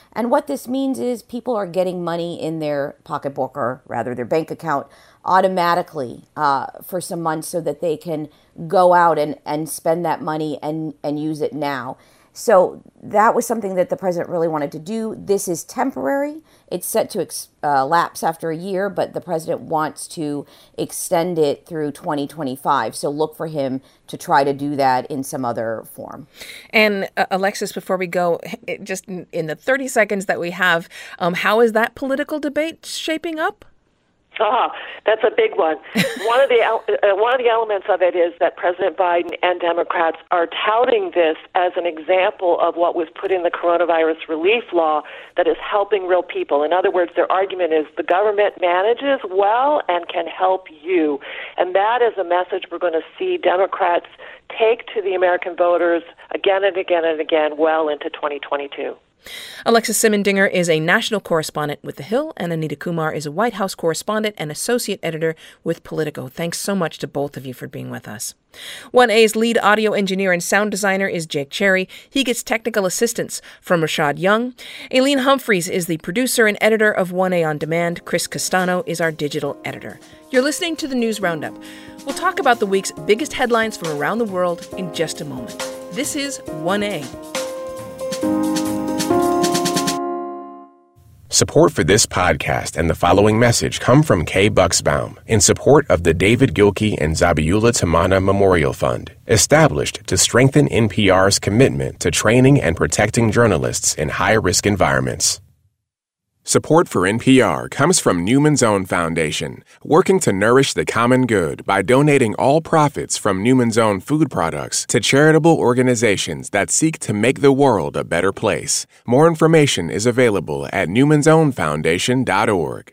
And what this means is people are getting money in their pocketbook, or rather their bank account, automatically for some months so that they can go out and spend that money and use it now. So that was something that the president really wanted to do. This is temporary. It's set to lapse after a year, but the president wants to extend it through 2025. So look for him to try to do that in some other form. And Alexis, before we go, just in the 30 seconds that we have, how is that political debate shaping up? That's a big one. One of the elements of it is that President Biden and Democrats are touting this as an example of what was put in the coronavirus relief law that is helping real people. In other words, their argument is the government manages well and can help you. And that is a message we're going to see Democrats take to the American voters again and again and again well into 2022. Alexis Simendinger is a national correspondent with The Hill, and Anita Kumar is a White House correspondent and associate editor with Politico. Thanks so much to both of you for being with us. 1A's lead audio engineer and sound designer is Jake Cherry. He gets technical assistance from Rashad Young. Aileen Humphreys is the producer and editor of 1A On Demand. Chris Castano is our digital editor. You're listening to the News Roundup. We'll talk about the week's biggest headlines from around the world in just a moment. This is 1A. Support for this podcast and the following message come from Kay Bucksbaum in support of the David Gilkey and Zabiula Tamana Memorial Fund, established to strengthen NPR's commitment to training and protecting journalists in high-risk environments. Support for NPR comes from Newman's Own Foundation, working to nourish the common good by donating all profits from Newman's Own food products to charitable organizations that seek to make the world a better place. More information is available at newmansownfoundation.org.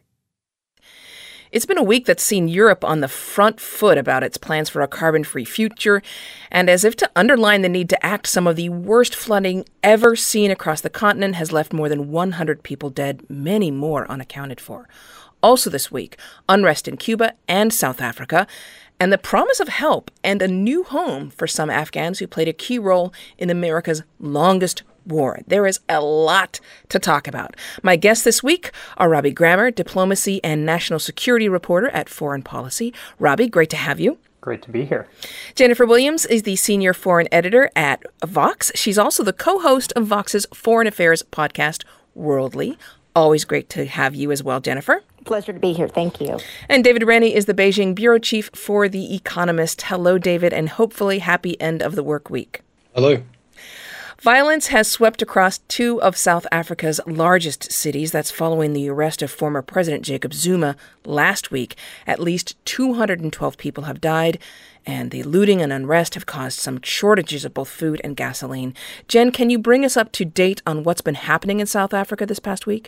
It's been a week that's seen Europe on the front foot about its plans for a carbon-free future, and as if to underline the need to act, some of the worst flooding ever seen across the continent has left more than 100 people dead, many more unaccounted for. Also this week, unrest in Cuba and South Africa, and the promise of help and a new home for some Afghans who played a key role in America's longest war. There is a lot to talk about. My guests this week are Robbie Grammer, diplomacy and national security reporter at Foreign Policy. Robbie, great to have you. Great to be here. Jennifer Williams is the senior foreign editor at Vox. She's also the co-host of Vox's foreign affairs podcast, Worldly. Always great to have you as well, Jennifer. Pleasure to be here. Thank you. And David Rennie is the Beijing bureau chief for The Economist. Hello, David, and hopefully happy end of the work week. Hello. Violence has swept across two of South Africa's largest cities. That's following the arrest of former President Jacob Zuma last week. At least 212 people have died, and the looting and unrest have caused some shortages of both food and gasoline. Jen, can you bring us up to date on what's been happening in South Africa this past week?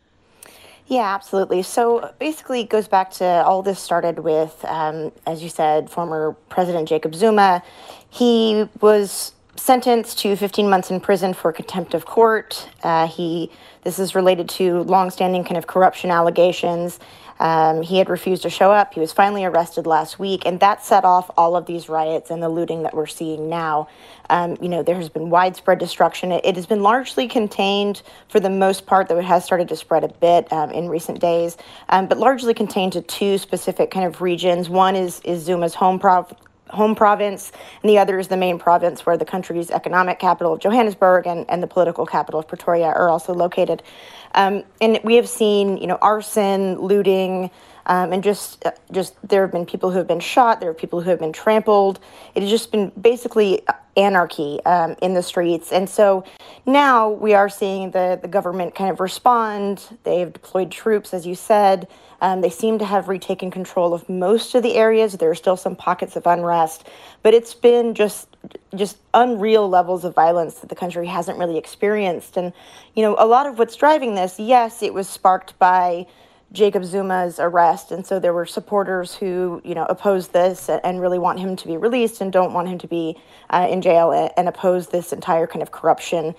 Yeah, absolutely. So basically it goes back to all this started with, as you said, former President Jacob Zuma. He was sentenced to 15 months in prison for contempt of court. This is related to longstanding kind of corruption allegations. He had refused to show up. He was finally arrested last week, and that set off all of these riots and the looting that we're seeing now. There has been widespread destruction. It has been largely contained for the most part, though it has started to spread a bit in recent days, but largely contained to two specific kind of regions. One is Zuma's home province, and the other is the main province where the country's economic capital of Johannesburg and the political capital of Pretoria are also located. And we have seen, arson, looting, and just there have been people who have been shot. There are people who have been trampled. It has just been basically anarchy in the streets. And so now we are seeing the government kind of respond. They've deployed troops, as you said. They seem to have retaken control of most of the areas. There are still some pockets of unrest, but it's been just unreal levels of violence that the country hasn't really experienced. And, a lot of what's driving this, yes, it was sparked by Jacob Zuma's arrest. And so there were supporters who, oppose this and really want him to be released and don't want him to be in jail and oppose this entire kind of corruption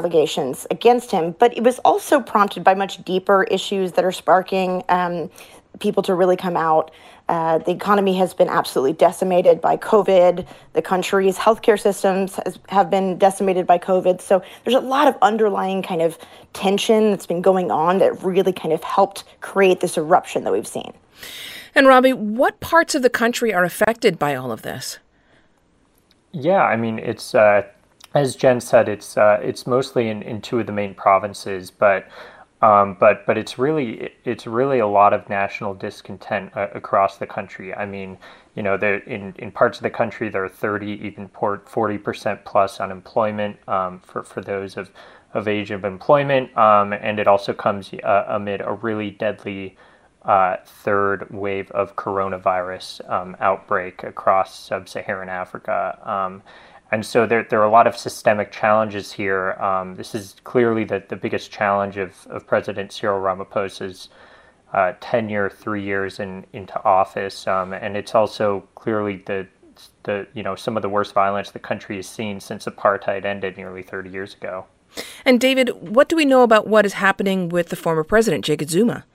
allegations against him. But it was also prompted by much deeper issues that are sparking people to really come out. The economy has been absolutely decimated by COVID. The country's healthcare systems have been decimated by COVID. So there's a lot of underlying kind of tension that's been going on that really kind of helped create this eruption that we've seen. And Robbie, what parts of the country are affected by all of this? Yeah, I mean, it's as Jen said, it's mostly in two of the main provinces, but it's really a lot of national discontent across the country. I mean, there in parts of the country there are 30, even 40% plus unemployment for those of age of employment, and it also comes amid a really deadly third wave of coronavirus outbreak across sub-Saharan Africa. And so there are a lot of systemic challenges here. This is clearly the biggest challenge of President Cyril Ramaphosa's tenure, 3 years into office. And it's also clearly the some of the worst violence the country has seen since apartheid ended nearly 30 years ago. And David, what do we know about what is happening with the former president, Jacob Zuma?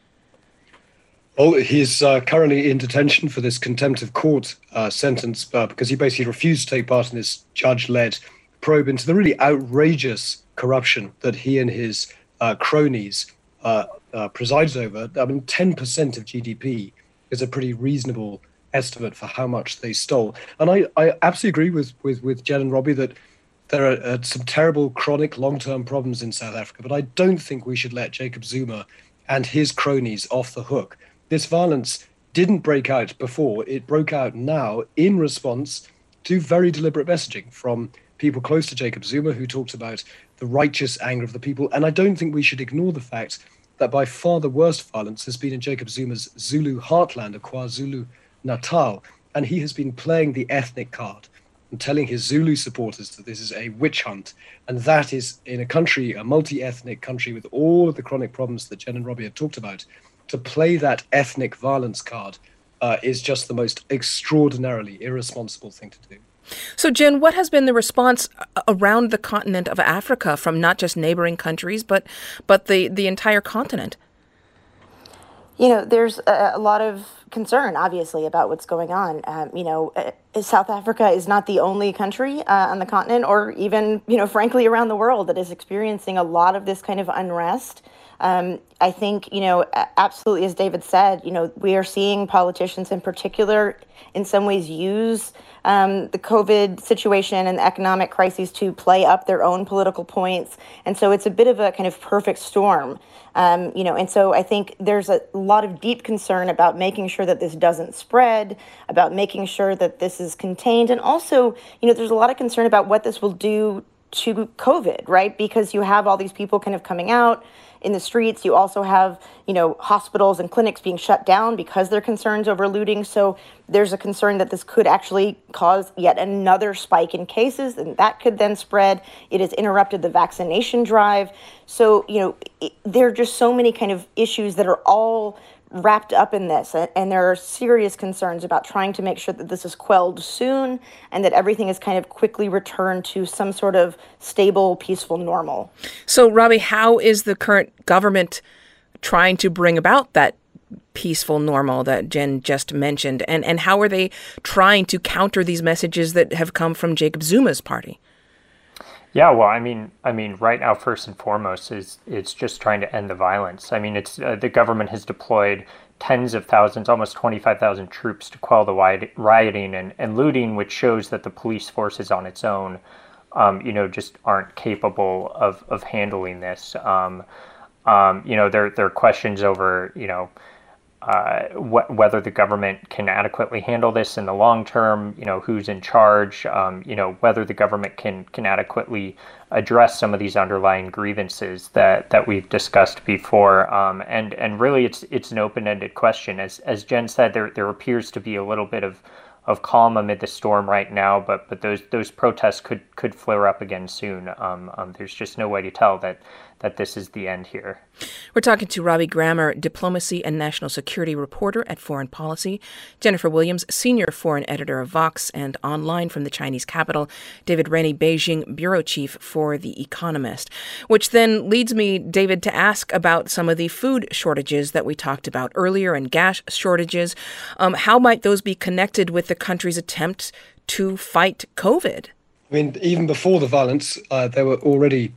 Well, he's currently in detention for this contempt of court sentence because he basically refused to take part in this judge-led probe into the really outrageous corruption that he and his cronies presided over. I mean, 10% of GDP is a pretty reasonable estimate for how much they stole. And I absolutely agree with Jen and Robbie that there are some terrible chronic long-term problems in South Africa, but I don't think we should let Jacob Zuma and his cronies off the hook. This violence didn't break out before. It broke out now in response to very deliberate messaging from people close to Jacob Zuma who talked about the righteous anger of the people. And I don't think we should ignore the fact that by far the worst violence has been in Jacob Zuma's Zulu heartland of KwaZulu-Natal. And he has been playing the ethnic card and telling his Zulu supporters that this is a witch hunt. And that is in a country, a multi-ethnic country with all of the chronic problems that Jen and Robbie have talked about. To play that ethnic violence card is just the most extraordinarily irresponsible thing to do. So, Jen, what has been the response around the continent of Africa from not just neighboring countries, but the entire continent? There's a lot of concern, obviously, about what's going on. South Africa is not the only country on the continent or even, frankly, around the world that is experiencing a lot of this kind of unrest. I think, absolutely, as David said, we are seeing politicians in particular in some ways use the COVID situation and the economic crises to play up their own political points. And so it's a bit of a kind of perfect storm, and so I think there's a lot of deep concern about making sure that this doesn't spread, about making sure that this is contained. And also, there's a lot of concern about what this will do to COVID, right? Because you have all these people kind of coming out in the streets. You also have, hospitals and clinics being shut down because there are concerns over looting. So there's a concern that this could actually cause yet another spike in cases, and that could then spread. It has interrupted the vaccination drive. So, there are just so many kind of issues that are all wrapped up in this, and there are serious concerns about trying to make sure that this is quelled soon and that everything is kind of quickly returned to some sort of stable, peaceful normal. So, Robbie, how is the current government trying to bring about that peaceful normal that Jen just mentioned, and how are they trying to counter these messages that have come from Jacob Zuma's party? Yeah, well, I mean, right now, first and foremost, it's just trying to end the violence. I mean, it's the government has deployed tens of thousands, almost 25,000 troops to quell the rioting and looting, which shows that the police forces on its own, just aren't capable of handling this. There are questions over, whether the government can adequately handle this in the long term, who's in charge, whether the government can adequately address some of these underlying grievances that we've discussed before. And really it's an open-ended question. As Jen said, there appears to be a little bit of calm amid the storm right now, but those protests could flare up again soon. There's just no way to tell that this is the end here. We're talking to Robbie Grammer, diplomacy and national security reporter at Foreign Policy, Jennifer Williams, senior foreign editor of Vox, and online from the Chinese capital, David Rennie, Beijing bureau chief for The Economist. Which then leads me, David, to ask about some of the food shortages that we talked about earlier and gas shortages. How might those be connected with the country's attempt to fight COVID? I mean, even before the violence, there were already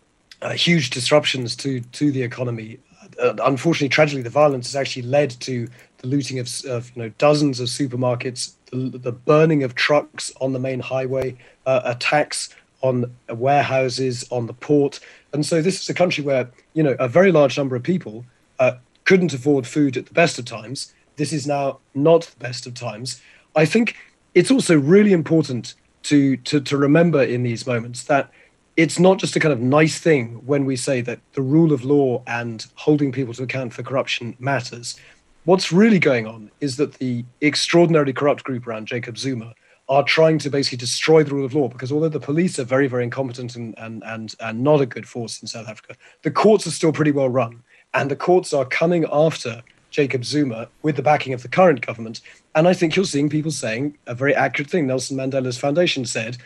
huge disruptions to the economy. Unfortunately, tragically, the violence has actually led to the looting of dozens of supermarkets, the burning of trucks on the main highway, attacks on warehouses, on the port. And so this is a country where, a very large number of people couldn't afford food at the best of times. This is now not the best of times. I think it's also really important to remember in these moments that it's not just a kind of nice thing when we say that the rule of law and holding people to account for corruption matters. What's really going on is that the extraordinarily corrupt group around Jacob Zuma are trying to basically destroy the rule of law, because although the police are very, very incompetent and not a good force in South Africa, the courts are still pretty well run. And the courts are coming after Jacob Zuma with the backing of the current government. And I think you're seeing people saying a very accurate thing. Nelson Mandela's foundation said,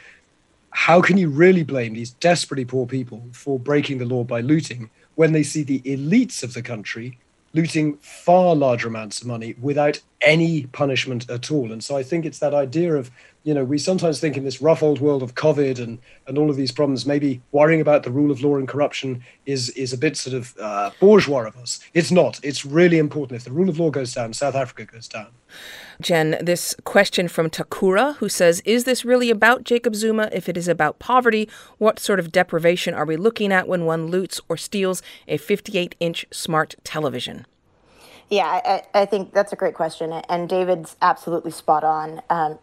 how can you really blame these desperately poor people for breaking the law by looting when they see the elites of the country looting far larger amounts of money without any punishment at all? And so I think it's that idea of, we sometimes think in this rough old world of COVID and all of these problems, maybe worrying about the rule of law and corruption is a bit sort of bourgeois of us. It's not. It's really important. If the rule of law goes down, South Africa goes down. Jen, this question from Takura, who says, is this really about Jacob Zuma? If it is about poverty, what sort of deprivation are we looking at when one loots or steals a 58-inch smart television? Yeah, I think that's a great question. And David's absolutely spot on.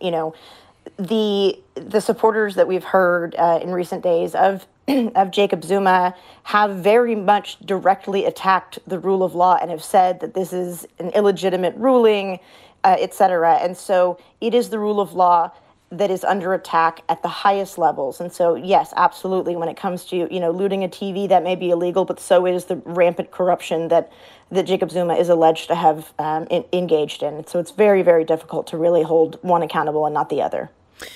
The supporters that we've heard in recent days of Jacob Zuma have very much directly attacked the rule of law and have said that this is an illegitimate ruling, et cetera. And so it is the rule of law that is under attack at the highest levels. And so, yes, absolutely, when it comes to, looting a TV, that may be illegal, but so is the rampant corruption that Jacob Zuma is alleged to have engaged in. So it's very, very difficult to really hold one accountable and not the other.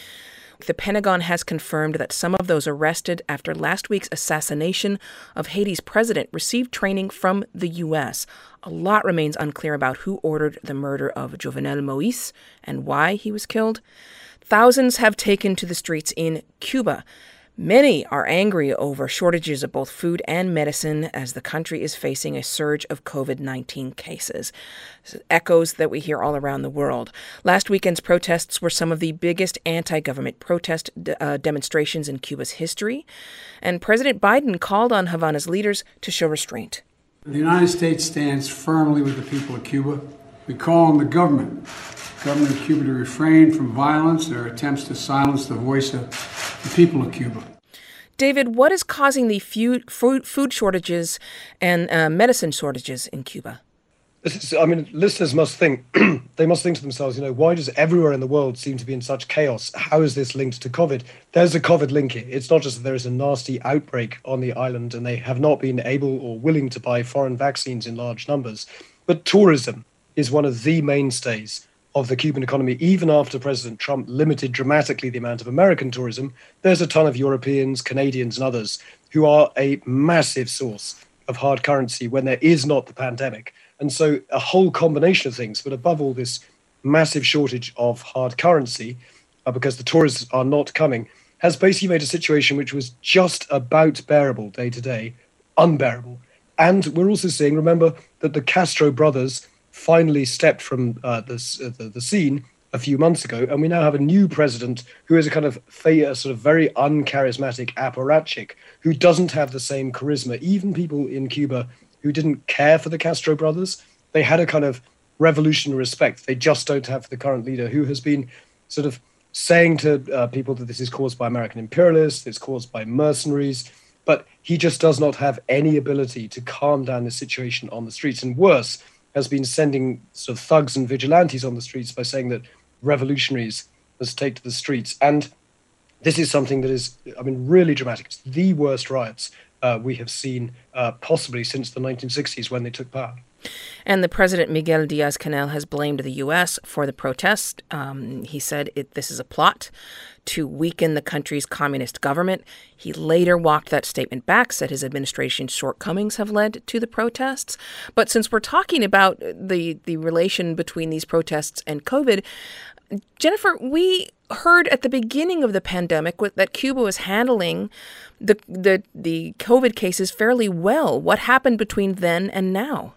The Pentagon has confirmed that some of those arrested after last week's assassination of Haiti's president received training from the U.S. A lot remains unclear about who ordered the murder of Jovenel Moïse and why he was killed. Thousands have taken to the streets in Cuba. Many are angry over shortages of both food and medicine as the country is facing a surge of COVID-19 cases. Echoes that we hear all around the world. Last weekend's protests were some of the biggest anti-government protest demonstrations in Cuba's history, and President Biden called on Havana's leaders to show restraint. The United States stands firmly with the people of Cuba. We call on the government of Cuba to refrain from violence or attempts to silence the voice of the people of Cuba. David, what is causing the food shortages and medicine shortages in Cuba? Listeners must think, they must think to themselves, why does everywhere in the world seem to be in such chaos? How is this linked to COVID? There's a COVID link here. It's not just that there is a nasty outbreak on the island and they have not been able or willing to buy foreign vaccines in large numbers, but tourism is one of the mainstays of the Cuban economy. Even after President Trump limited dramatically the amount of American tourism, there's a ton of Europeans, Canadians, and others who are a massive source of hard currency when there is not the pandemic. And so a whole combination of things, but above all, this massive shortage of hard currency, because the tourists are not coming, has basically made a situation which was just about bearable day to day, unbearable. And we're also seeing, remember, that the Castro brothers finally stepped from the scene a few months ago, and we now have a new president who is a kind of a sort of very uncharismatic apparatchik who doesn't have the same charisma. Even people in Cuba who didn't care for the Castro brothers, they had a kind of revolutionary respect. They just don't have the current leader, who has been sort of saying to people that this is caused by American imperialists, it's caused by mercenaries, but he just does not have any ability to calm down the situation on the streets. And worse, has been sending sort of thugs and vigilantes on the streets by saying that revolutionaries as take to the streets. And this is something that is, really dramatic. It's the worst riots we have seen possibly since the 1960s when they took power. And the president, Miguel Diaz-Canel, has blamed the U.S. for the protest. He said this is a plot to weaken the country's communist government. He later walked that statement back, said his administration's shortcomings have led to the protests. But since we're talking about the relation between these protests and COVID, Jennifer, we heard at the beginning of the pandemic that Cuba was handling the COVID cases fairly well. What happened between then and now?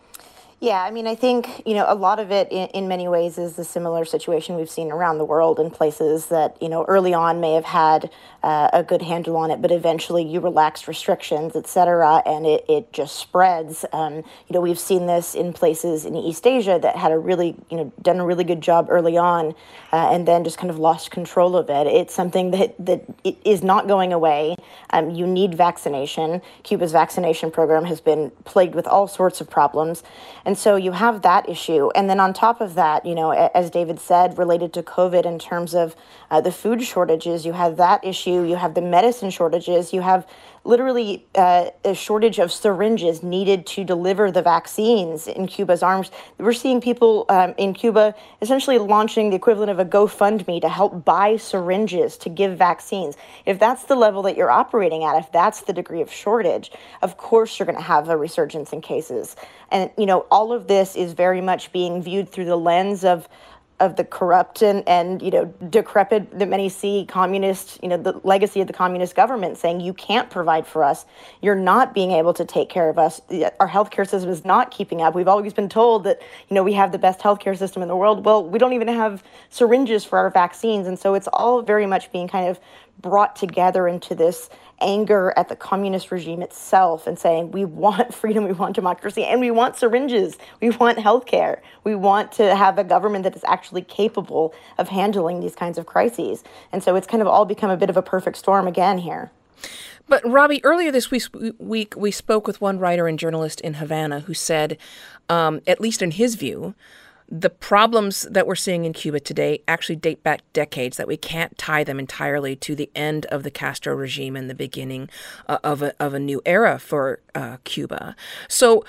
Yeah, I think, a lot of it in many ways is the similar situation we've seen around the world in places that, early on may have had a good handle on it, but eventually you relax restrictions, et cetera, and it just spreads. We've seen this in places in East Asia that had done a really good job early on and then just kind of lost control of it. It's something that it is not going away. You need vaccination. Cuba's vaccination program has been plagued with all sorts of problems. And so you have that issue. And then on top of that, as David said, related to COVID in terms of the food shortages, you have that issue. You have the medicine shortages. You have literally a shortage of syringes needed to deliver the vaccines in Cuba's arms. We're seeing people in Cuba essentially launching the equivalent of a GoFundMe to help buy syringes to give vaccines. If that's the level that you're operating at, if that's the degree of shortage, of course you're going to have a resurgence in cases. And, all of this is very much being viewed through the lens of the corrupt and decrepit that many see communist, the legacy of the communist government saying you can't provide for us. You're not being able to take care of us. Our healthcare system is not keeping up. We've always been told that, we have the best healthcare system in the world. Well, we don't even have syringes for our vaccines. And so it's all very much being kind of brought together into this anger at the communist regime itself and saying we want freedom, we want democracy, and we want syringes, we want healthcare, we want to have a government that is actually capable of handling these kinds of crises. And so it's kind of all become a bit of a perfect storm again here. But Robbie, earlier this week, we spoke with one writer and journalist in Havana who said, at least in his view, the problems that we're seeing in Cuba today actually date back decades, that we can't tie them entirely to the end of the Castro regime and the beginning of a new era for Cuba. So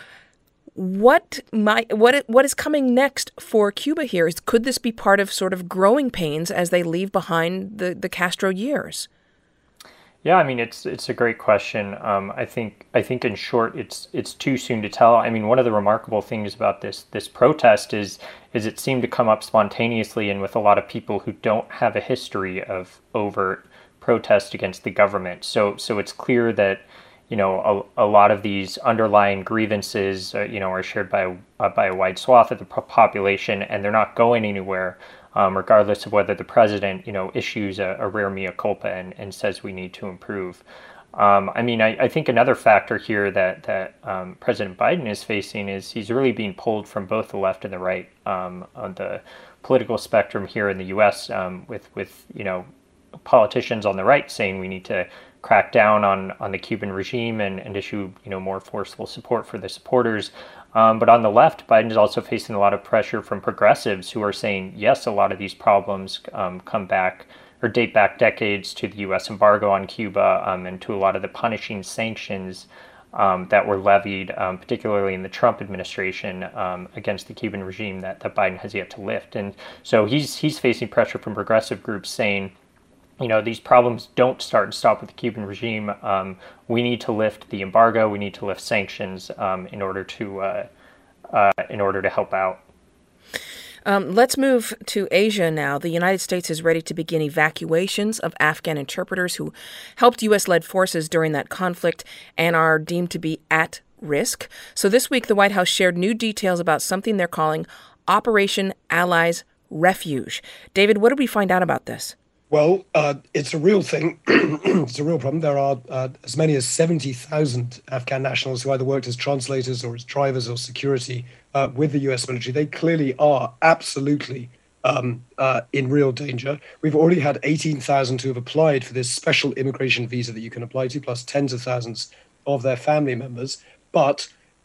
what is coming next for Cuba here? Could this be part of sort of growing pains as they leave behind the Castro years? Yeah, it's a great question. I think in short, it's too soon to tell. One of the remarkable things about this protest is it seemed to come up spontaneously and with a lot of people who don't have a history of overt protest against the government. So it's clear that a lot of these underlying grievances are shared by a wide swath of the population, and they're not going anywhere. Regardless of whether the president, issues a rare mea culpa and says we need to improve. I think another factor here that President Biden is facing is he's really being pulled from both the left and the right on the political spectrum here in the U.S. With politicians on the right saying we need to crack down on the Cuban regime and issue more forceful support for the supporters. But on the left, Biden is also facing a lot of pressure from progressives who are saying, yes, a lot of these problems come back or date back decades to the U.S. embargo on Cuba and to a lot of the punishing sanctions that were levied, particularly in the Trump administration, against the Cuban regime that Biden has yet to lift. And so he's facing pressure from progressive groups saying, these problems don't start and stop with the Cuban regime. We need to lift the embargo. We need to lift sanctions in order to help out. Let's move to Asia now. The United States is ready to begin evacuations of Afghan interpreters who helped U.S.-led forces during that conflict and are deemed to be at risk. So this week, the White House shared new details about something they're calling Operation Allies Refuge. David, what did we find out about this? Well, it's a real thing. It's a real problem. There are as many as 70,000 Afghan nationals who either worked as translators or as drivers or security with the U.S. military. They clearly are absolutely in real danger. We've already had 18,000 who have applied for this special immigration visa that you can apply to, plus tens of thousands of their family members. But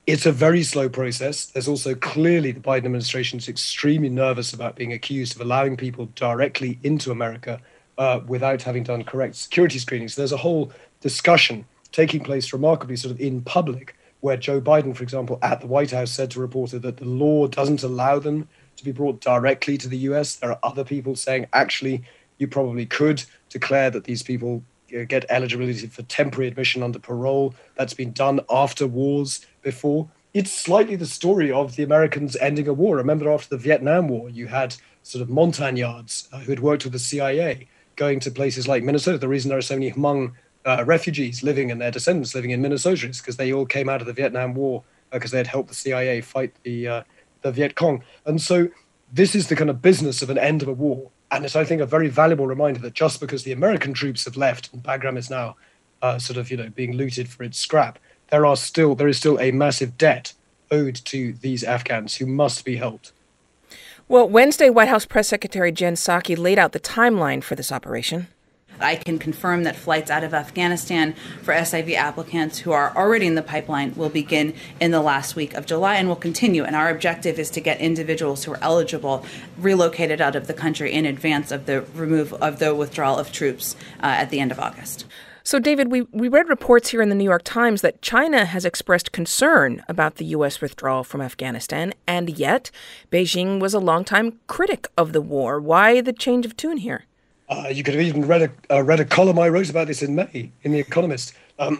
It's a very slow process. There's also clearly the Biden administration is extremely nervous about being accused of allowing people directly into America without having done correct security screening. So there's a whole discussion taking place remarkably sort of in public, where Joe Biden, for example, at the White House said to a reporter that the law doesn't allow them to be brought directly to the US. There are other people saying, actually, you probably could declare that these people get eligibility for temporary admission under parole. That's been done after wars before. It's slightly the story of the Americans ending a war. Remember, after the Vietnam War, you had sort of Montagnards who had worked with the CIA going to places like Minnesota. The reason there are so many Hmong refugees living and their descendants living in Minnesota is because they all came out of the Vietnam War because they had helped the CIA fight the Viet Cong. And so this is the kind of business of an end of a war. And it's, I think, a very valuable reminder that just because the American troops have left and Bagram is now being looted for its scrap, there is still a massive debt owed to these Afghans who must be helped. Well, Wednesday, White House Press Secretary Jen Psaki laid out the timeline for this operation. I can confirm that flights out of Afghanistan for SIV applicants who are already in the pipeline will begin in the last week of July and will continue. And our objective is to get individuals who are eligible relocated out of the country in advance of the withdrawal of troops at the end of August. So, David, we read reports here in the New York Times that China has expressed concern about the U.S. withdrawal from Afghanistan, and yet Beijing was a longtime critic of the war. Why the change of tune here? You could have even read a column I wrote about this in May in The Economist.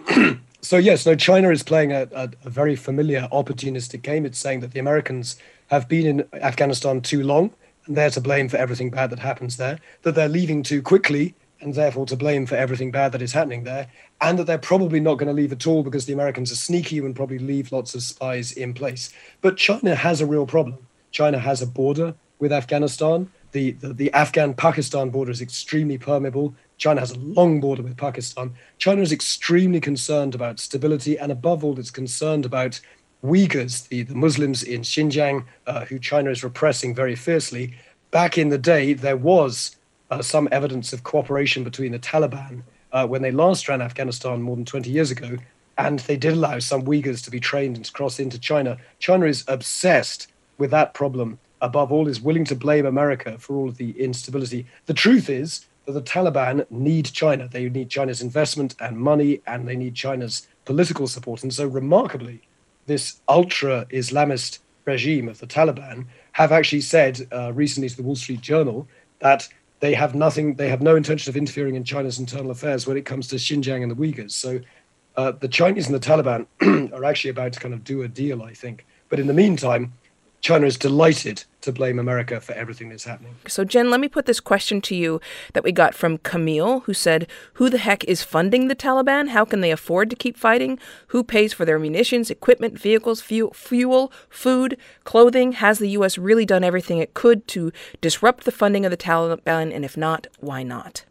So yes, China is playing a very familiar opportunistic game. It's saying that the Americans have been in Afghanistan too long and they're to blame for everything bad that happens there, that they're leaving too quickly and therefore to blame for everything bad that is happening there, and that they're probably not going to leave at all because the Americans are sneaky and probably leave lots of spies in place. But China has a real problem. China has a border with Afghanistan. The Afghan-Pakistan border is extremely permeable. China has a long border with Pakistan. China is extremely concerned about stability, and above all, it's concerned about Uyghurs, the Muslims in Xinjiang, who China is repressing very fiercely. Back in the day, there was some evidence of cooperation between the Taliban when they last ran Afghanistan more than 20 years ago, and they did allow some Uyghurs to be trained and to cross into China. China is obsessed with that problem. Above all, is willing to blame America for all of the instability. The truth is that the Taliban need China. They need China's investment and money, and they need China's political support. And so remarkably, this ultra-Islamist regime of the Taliban have actually said recently to the Wall Street Journal that they have no intention of interfering in China's internal affairs when it comes to Xinjiang and the Uyghurs. So the Chinese and the Taliban are actually about to kind of do a deal, I think. But in the meantime, China is delighted to blame America for everything that's happening. So, Jen, let me put this question to you that we got from Camille, who said, who the heck is funding the Taliban? How can they afford to keep fighting? Who pays for their munitions, equipment, vehicles, fuel, food, clothing? Has the U.S. really done everything it could to disrupt the funding of the Taliban? And if not, why not?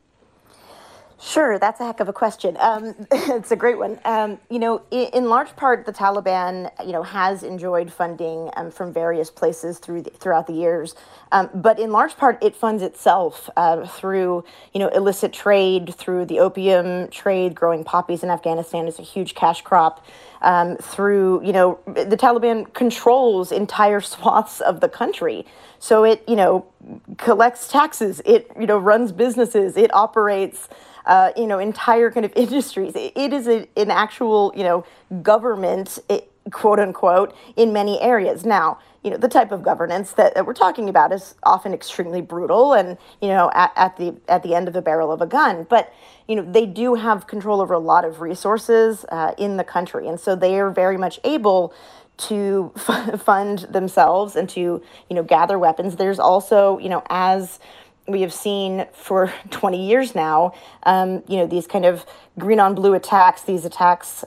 Sure, that's a heck of a question. It's a great one. In large part, the Taliban, has enjoyed funding from various places throughout the years. But in large part, it funds itself through, illicit trade, through the opium trade. Growing poppies in Afghanistan is a huge cash crop. Through, the Taliban controls entire swaths of the country. So it, collects taxes. It, runs businesses. It operates entire kind of industries. It is an actual, government, quote unquote, in many areas. Now, the type of governance that we're talking about is often extremely brutal and, at the end of the barrel of a gun. But, they do have control over a lot of resources in the country. And so they are very much able to fund themselves and to, gather weapons. There's also, as we have seen for 20 years now, these kind of green on blue attacks, these attacks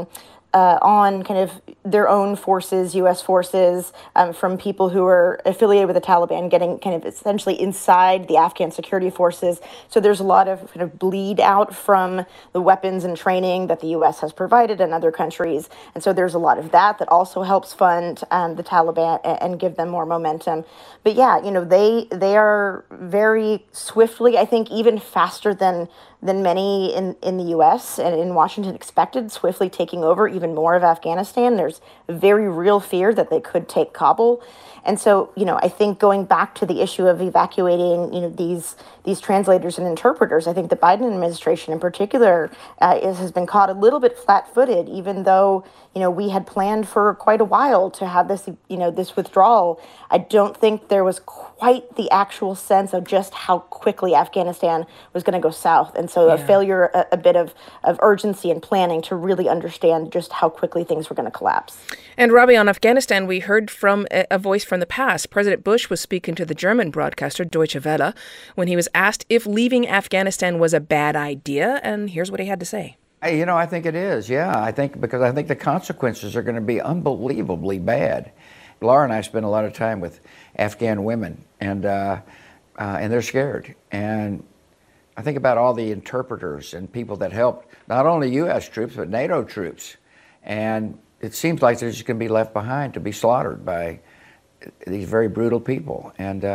on kind of their own forces, U.S. forces, from people who are affiliated with the Taliban, getting kind of essentially inside the Afghan security forces. So there's a lot of kind of bleed out from the weapons and training that the U.S. has provided in other countries. And so there's a lot of that also helps fund the Taliban and give them more momentum. But yeah, they are very swiftly, I think even faster than many in the U.S. and in Washington expected, swiftly taking over even more of Afghanistan. there's a very real fear that they could take Kabul. And so, I think going back to the issue of evacuating, these translators and interpreters, I think the Biden administration in particular has been caught a little bit flat-footed, even though, we had planned for quite a while to have this, this withdrawal. I don't think there was quite the actual sense of just how quickly Afghanistan was going to go south. And so a failure, a bit of urgency and planning to really understand just how quickly things were going to collapse. And Robbie, on Afghanistan, we heard from a voice from the past. President Bush was speaking to the German broadcaster Deutsche Welle when he was asked if leaving Afghanistan was a bad idea. And here's what he had to say. I think it is. Yeah, because I think the consequences are going to be unbelievably bad. Laura and I spend a lot of time with Afghan women, and they're scared. And I think about all the interpreters and people that helped not only U.S. troops but NATO troops, and it seems like they're just going to be left behind to be slaughtered by these very brutal people, and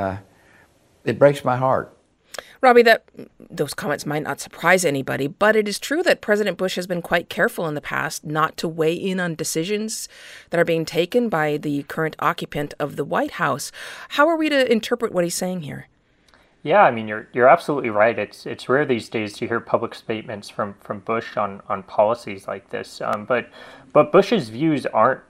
it breaks my heart. Robbie, those comments might not surprise anybody, but it is true that President Bush has been quite careful in the past not to weigh in on decisions that are being taken by the current occupant of the White House. How are we to interpret what he's saying here? Yeah, I mean, you're absolutely right. It's rare these days to hear public statements from Bush on policies like this. But Bush's views aren't,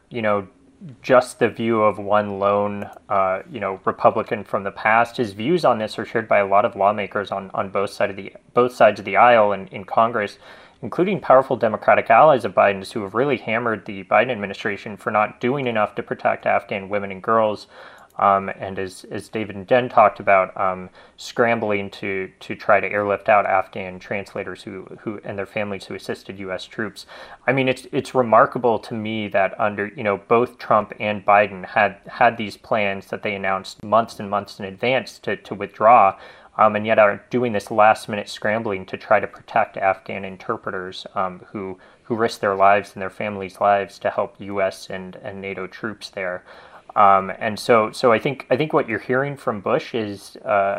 just the view of one lone, Republican from the past. His views on this are shared by a lot of lawmakers on both sides of the aisle and in Congress, including powerful Democratic allies of Biden's who have really hammered the Biden administration for not doing enough to protect Afghan women and girls. And as David and Jen talked about, scrambling to try to airlift out Afghan translators who and their families who assisted U.S. troops. I mean, it's remarkable to me that under both Trump and Biden had these plans that they announced months and months in advance to withdraw, and yet are doing this last minute scrambling to try to protect Afghan interpreters who risk their lives and their families' lives to help U.S. and NATO troops there. And so I think what you're hearing from Bush is,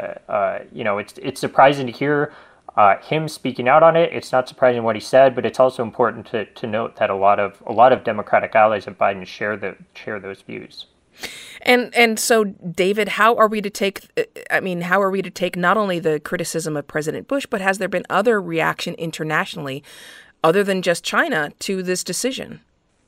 it's surprising to hear him speaking out on it. It's not surprising what he said, but it's also important to note that a lot of Democratic allies of Biden share those views. And so, David, how are we to take not only the criticism of President Bush, but has there been other reaction internationally, other than just China, to this decision?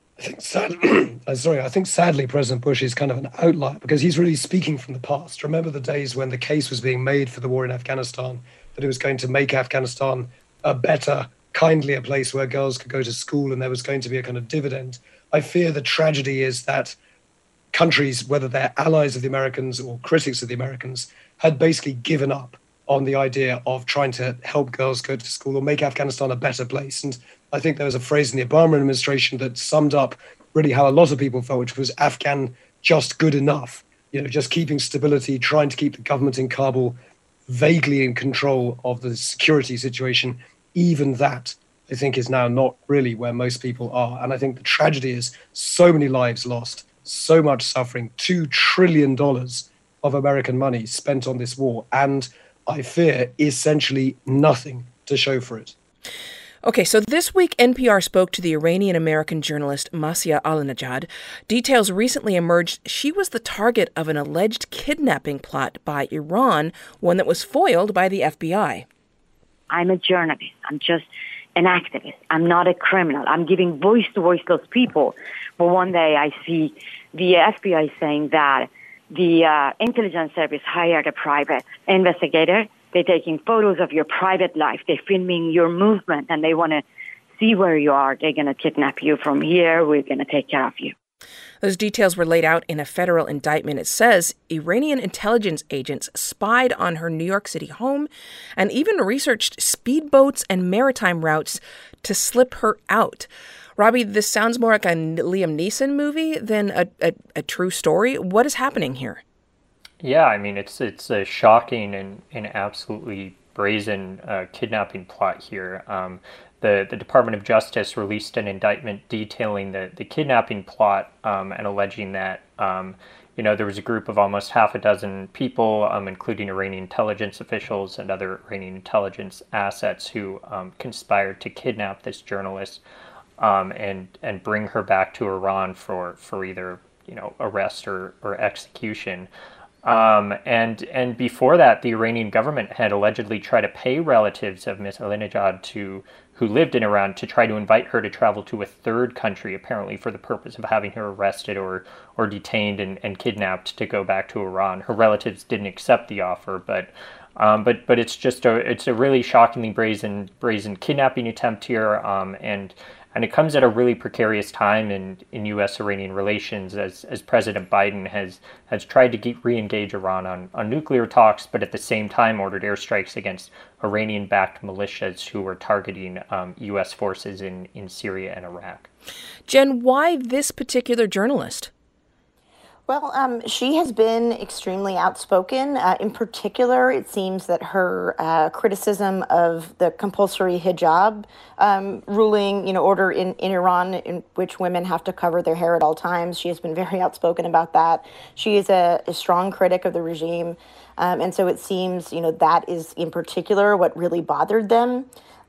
I think sadly President Bush is kind of an outlier because he's really speaking from the past. Remember the days when the case was being made for the war in Afghanistan, that it was going to make Afghanistan a better, kindlier place where girls could go to school and there was going to be a kind of dividend. I fear the tragedy is that countries, whether they're allies of the Americans or critics of the Americans, had basically given up on the idea of trying to help girls go to school or make Afghanistan a better place. And I think there was a phrase in the Obama administration that summed up really how a lot of people felt, which was Afghan just good enough. Just keeping stability, trying to keep the government in Kabul vaguely in control of the security situation. Even that, I think, is now not really where most people are. And I think the tragedy is so many lives lost, so much suffering, $2 trillion of American money spent on this war. And I fear essentially nothing to show for it. Okay, so this week NPR spoke to the Iranian-American journalist Masih Alinejad. Details recently emerged she was the target of an alleged kidnapping plot by Iran, one that was foiled by the FBI. I'm a journalist. I'm just an activist. I'm not a criminal. I'm giving voice to voiceless people. But one day I see the FBI saying that the intelligence service hired a private investigator. They're taking photos of your private life. They're filming your movement, and they want to see where you are. They're going to kidnap you from here. We're going to take care of you. Those details were laid out in a federal indictment. It says Iranian intelligence agents spied on her New York City home and even researched speedboats and maritime routes to slip her out. Robbie, this sounds more like a Liam Neeson movie than a true story. What is happening here? Yeah, I mean, it's a shocking and absolutely brazen kidnapping plot here. The Department of Justice released an indictment detailing the kidnapping plot and alleging that there was a group of almost half a dozen people, including Iranian intelligence officials and other Iranian intelligence assets, who conspired to kidnap this journalist. and bring her back to Iran for either arrest or execution. And before that, the Iranian government had allegedly tried to pay relatives of Ms. Ahmadinejad who lived in Iran to try to invite her to travel to a third country, apparently for the purpose of having her arrested or detained and kidnapped to go back to Iran. Her relatives didn't accept the offer, but it's a really shockingly brazen kidnapping attempt here, and it comes at a really precarious time in U.S.-Iranian relations as President Biden has tried to re-engage Iran on nuclear talks, but at the same time ordered airstrikes against Iranian-backed militias who were targeting U.S. forces in Syria and Iraq. Jen, why this particular journalist? Well, she has been extremely outspoken. In particular, it seems that her criticism of the compulsory hijab ruling, order in Iran in which women have to cover their hair at all times, she has been very outspoken about that. She is a strong critic of the regime. And so it seems, that is in particular what really bothered them.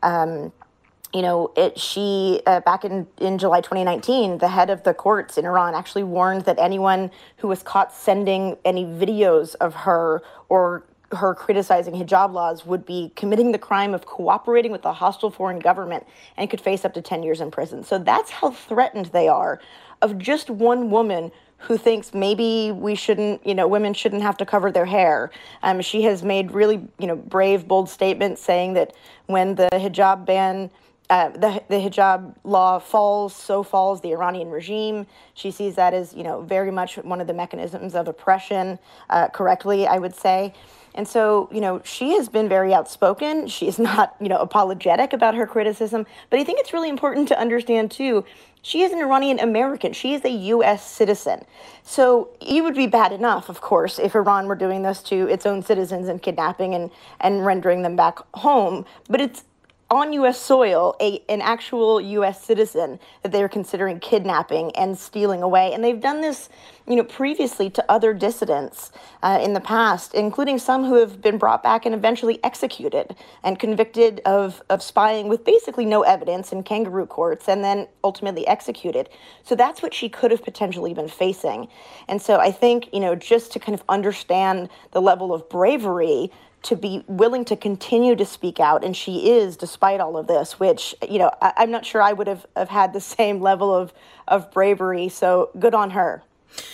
Back in July 2019, the head of the courts in Iran actually warned that anyone who was caught sending any videos of her or her criticizing hijab laws would be committing the crime of cooperating with a hostile foreign government and could face up to 10 years in prison. So that's how threatened they are of just one woman who thinks maybe we shouldn't, women shouldn't have to cover their hair. She has made really, brave, bold statements saying that when the hijab ban the hijab law falls, so falls the Iranian regime. She sees that as, very much one of the mechanisms of oppression, correctly, I would say. And so, she has been very outspoken. She is not, apologetic about her criticism. But I think it's really important to understand, too, she is an Iranian American. She is a U.S. citizen. So it would be bad enough, of course, if Iran were doing this to its own citizens and kidnapping and rendering them back home. But it's on U.S. soil, an actual U.S. citizen that they are considering kidnapping and stealing away. And they've done this, previously to other dissidents in the past, including some who have been brought back and eventually executed and convicted of spying with basically no evidence in kangaroo courts and then ultimately executed. So that's what she could have potentially been facing. And so I think, just to kind of understand the level of bravery to be willing to continue to speak out, and she is, despite all of this, which, I'm not sure I would have had the same level of bravery, so good on her.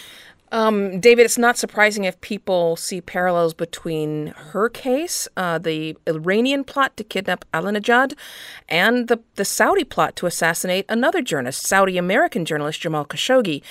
David, it's not surprising if people see parallels between her case, the Iranian plot to kidnap Ahmadinejad, and the Saudi plot to assassinate another journalist, Saudi-American journalist Jamal Khashoggi.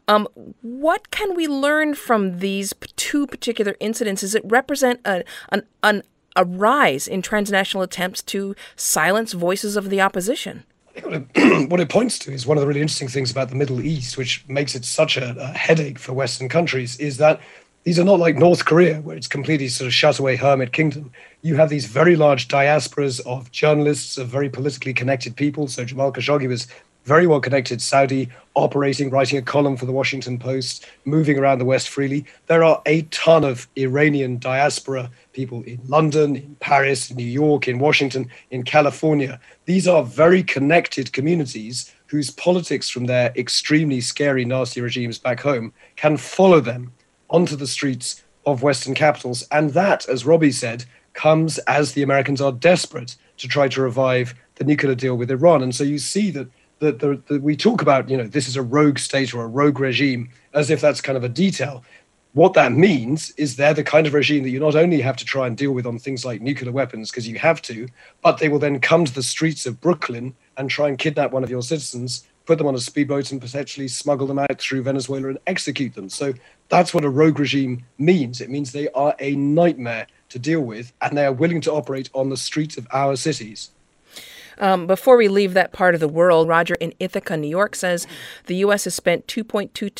What can we learn from these two particular incidents? Does it represent a rise in transnational attempts to silence voices of the opposition? What it points to is one of the really interesting things about the Middle East, which makes it such a headache for Western countries, is that these are not like North Korea, where it's completely sort of shut away hermit kingdom. You have these very large diasporas of journalists, of very politically connected people. So Jamal Khashoggi was very well connected, Saudi, operating, writing a column for the Washington Post, moving around the West freely. There are a ton of Iranian diaspora people in London, in Paris, in New York, in Washington, in California. These are very connected communities whose politics from their extremely scary, nasty regimes back home can follow them onto the streets of Western capitals. And that, as Robbie said, comes as the Americans are desperate to try to revive the nuclear deal with Iran. And so you see that we talk about, this is a rogue state or a rogue regime, as if that's kind of a detail. What that means is they're the kind of regime that you not only have to try and deal with on things like nuclear weapons, because you have to, but they will then come to the streets of Brooklyn and try and kidnap one of your citizens, put them on a speedboat and potentially smuggle them out through Venezuela and execute them. So that's what a rogue regime means. It means they are a nightmare to deal with, and they are willing to operate on the streets of our cities. Before we leave that part of the world, Roger in Ithaca, New York, says the U.S. has spent $2.2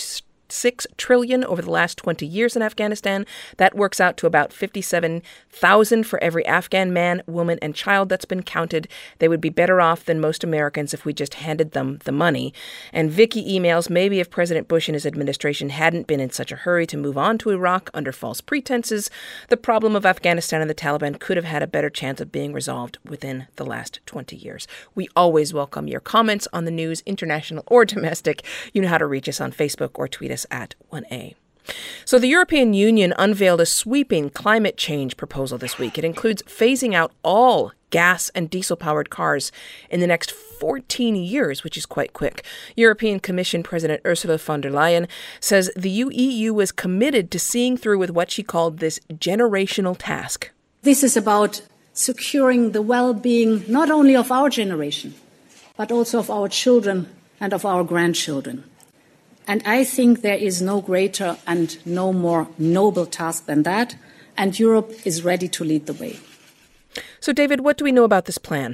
$1.6 trillion over the last 20 years in Afghanistan. That works out to about 57,000 for every Afghan man, woman, and child that's been counted. They would be better off than most Americans if we just handed them the money. And Vicky emails, maybe if President Bush and his administration hadn't been in such a hurry to move on to Iraq under false pretenses, the problem of Afghanistan and the Taliban could have had a better chance of being resolved within the last 20 years. We always welcome your comments on the news, international or domestic. You know how to reach us on Facebook or tweet us at 1A. So the European Union unveiled a sweeping climate change proposal this week. It includes phasing out all gas and diesel-powered cars in the next 14 years, which is quite quick. European Commission President Ursula von der Leyen says the EU is committed to seeing through with what she called this generational task. This is about securing the well-being not only of our generation, but also of our children and of our grandchildren. And I think there is no greater and no more noble task than that, and Europe is ready to lead the way. So, David, what do we know about this plan?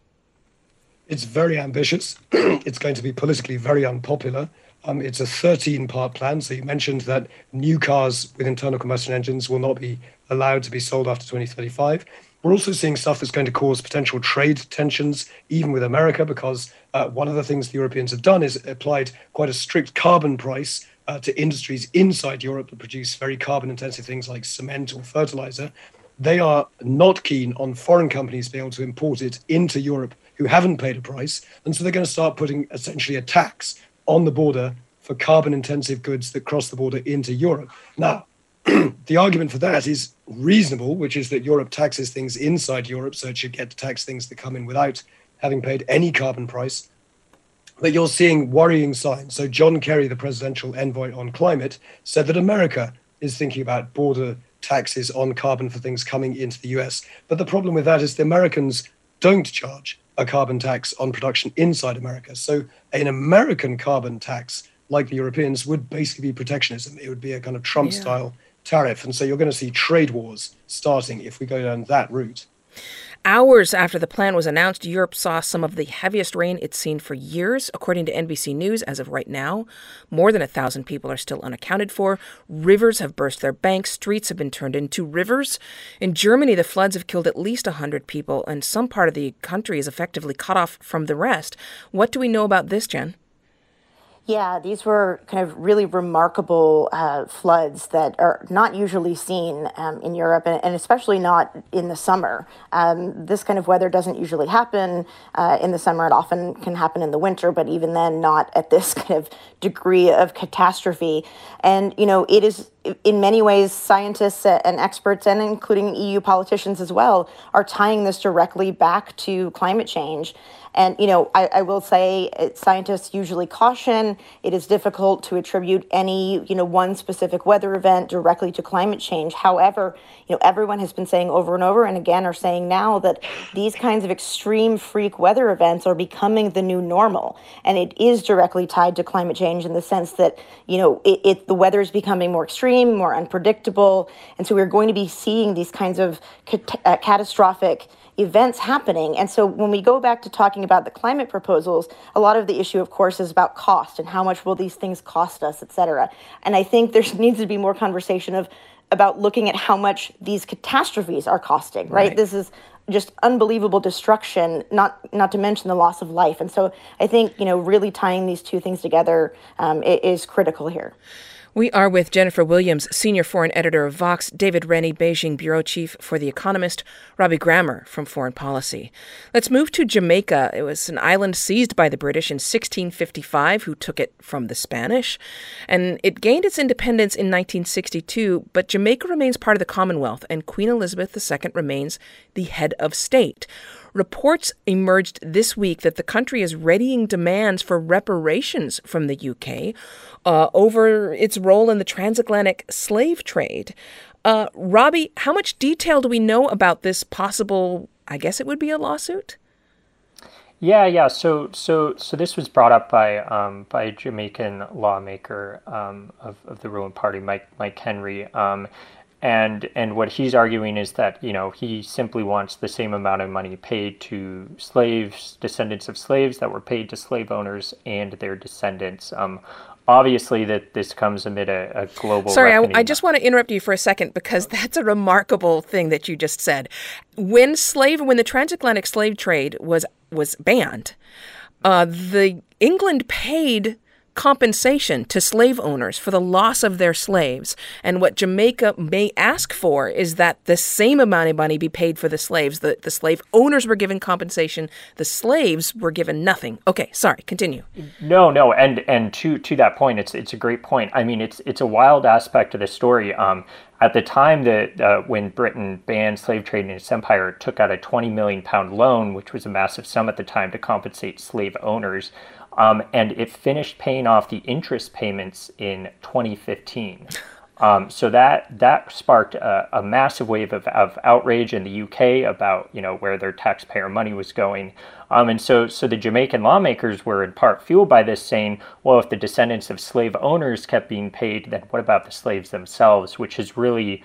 It's very ambitious. It's going to be politically very unpopular. It's a 13-part plan. So you mentioned that new cars with internal combustion engines will not be allowed to be sold after 2035. We're also seeing stuff that's going to cause potential trade tensions, even with America, because one of the things the Europeans have done is applied quite a strict carbon price to industries inside Europe that produce very carbon-intensive things like cement or fertilizer. They are not keen on foreign companies being able to import it into Europe who haven't paid a price. And so they're going to start putting essentially a tax on the border for carbon-intensive goods that cross the border into Europe. Now, the argument for that is reasonable, which is that Europe taxes things inside Europe, so it should get to tax things that come in without having paid any carbon price. But you're seeing worrying signs. So John Kerry, the presidential envoy on climate, said that America is thinking about border taxes on carbon for things coming into the US. But the problem with that is the Americans don't charge a carbon tax on production inside America. So an American carbon tax, like the Europeans, would basically be protectionism. It would be a kind of Trump-style tariff. And so you're going to see trade wars starting if we go down that route. Hours after the plan was announced, Europe saw some of the heaviest rain it's seen for years. According to NBC News, as of right now, more than 1,000 people are still unaccounted for. Rivers have burst their banks. Streets have been turned into rivers. In Germany, the floods have killed at least 100 people, and some part of the country is effectively cut off from the rest. What do we know about this, Jen? Yeah, these were kind of really remarkable floods that are not usually seen in Europe, and especially not in the summer. This kind of weather doesn't usually happen in the summer. It often can happen in the winter, but even then, not at this kind of degree of catastrophe. And, you know, it is, in many ways, scientists and experts, and including EU politicians as well, are tying this directly back to climate change. And, you know, I will say scientists usually caution it is difficult to attribute any, one specific weather event directly to climate change. However, everyone has been saying over and over and again are saying now that these kinds of extreme freak weather events are becoming the new normal. And it is directly tied to climate change in the sense that, the weather is becoming more extreme, more unpredictable. And so we're going to be seeing these kinds of catastrophic events happening. And so when we go back to talking about the climate proposals, a lot of the issue, of course, is about cost and how much will these things cost us, et cetera. And I think there needs to be more conversation about looking at how much these catastrophes are costing, right? This is just unbelievable destruction, not to mention the loss of life. And so I think, really tying these two things together is critical here. We are with Jennifer Williams, senior foreign editor of Vox, David Rennie, Beijing bureau chief for The Economist, Robbie Grammer from Foreign Policy. Let's move to Jamaica. It was an island seized by the British in 1655, who took it from the Spanish. And it gained its independence in 1962, but Jamaica remains part of the Commonwealth, and Queen Elizabeth II remains the head of state. Reports emerged this week that the country is readying demands for reparations from the UK over its role in the transatlantic slave trade. Robbie, how much detail do we know about this possible, I guess it would be a lawsuit? Yeah. So this was brought up by a Jamaican lawmaker of the ruling party, Mike Henry. And what he's arguing is that, he simply wants the same amount of money paid to slaves, descendants of slaves that were paid to slave owners and their descendants, obviously that this comes amid a global Sorry, reckoning. I just want to interrupt you for a second because that's a remarkable thing that you just said. When the transatlantic slave trade was banned, the England paid compensation to slave owners for the loss of their slaves. And what Jamaica may ask for is that the same amount of money be paid for the slaves. The slave owners were given compensation. The slaves were given nothing. Okay, sorry, continue. No, and to that point, it's a great point. I mean, it's a wild aspect of the story. At the time that when Britain banned slave trade in its empire, it took out a £20 million loan, which was a massive sum at the time, to compensate slave owners. And it finished paying off the interest payments in 2015. So that sparked a massive wave of outrage in the UK about, where their taxpayer money was going. And so the Jamaican lawmakers were in part fueled by this, saying, well, if the descendants of slave owners kept being paid, then what about the slaves themselves, which has really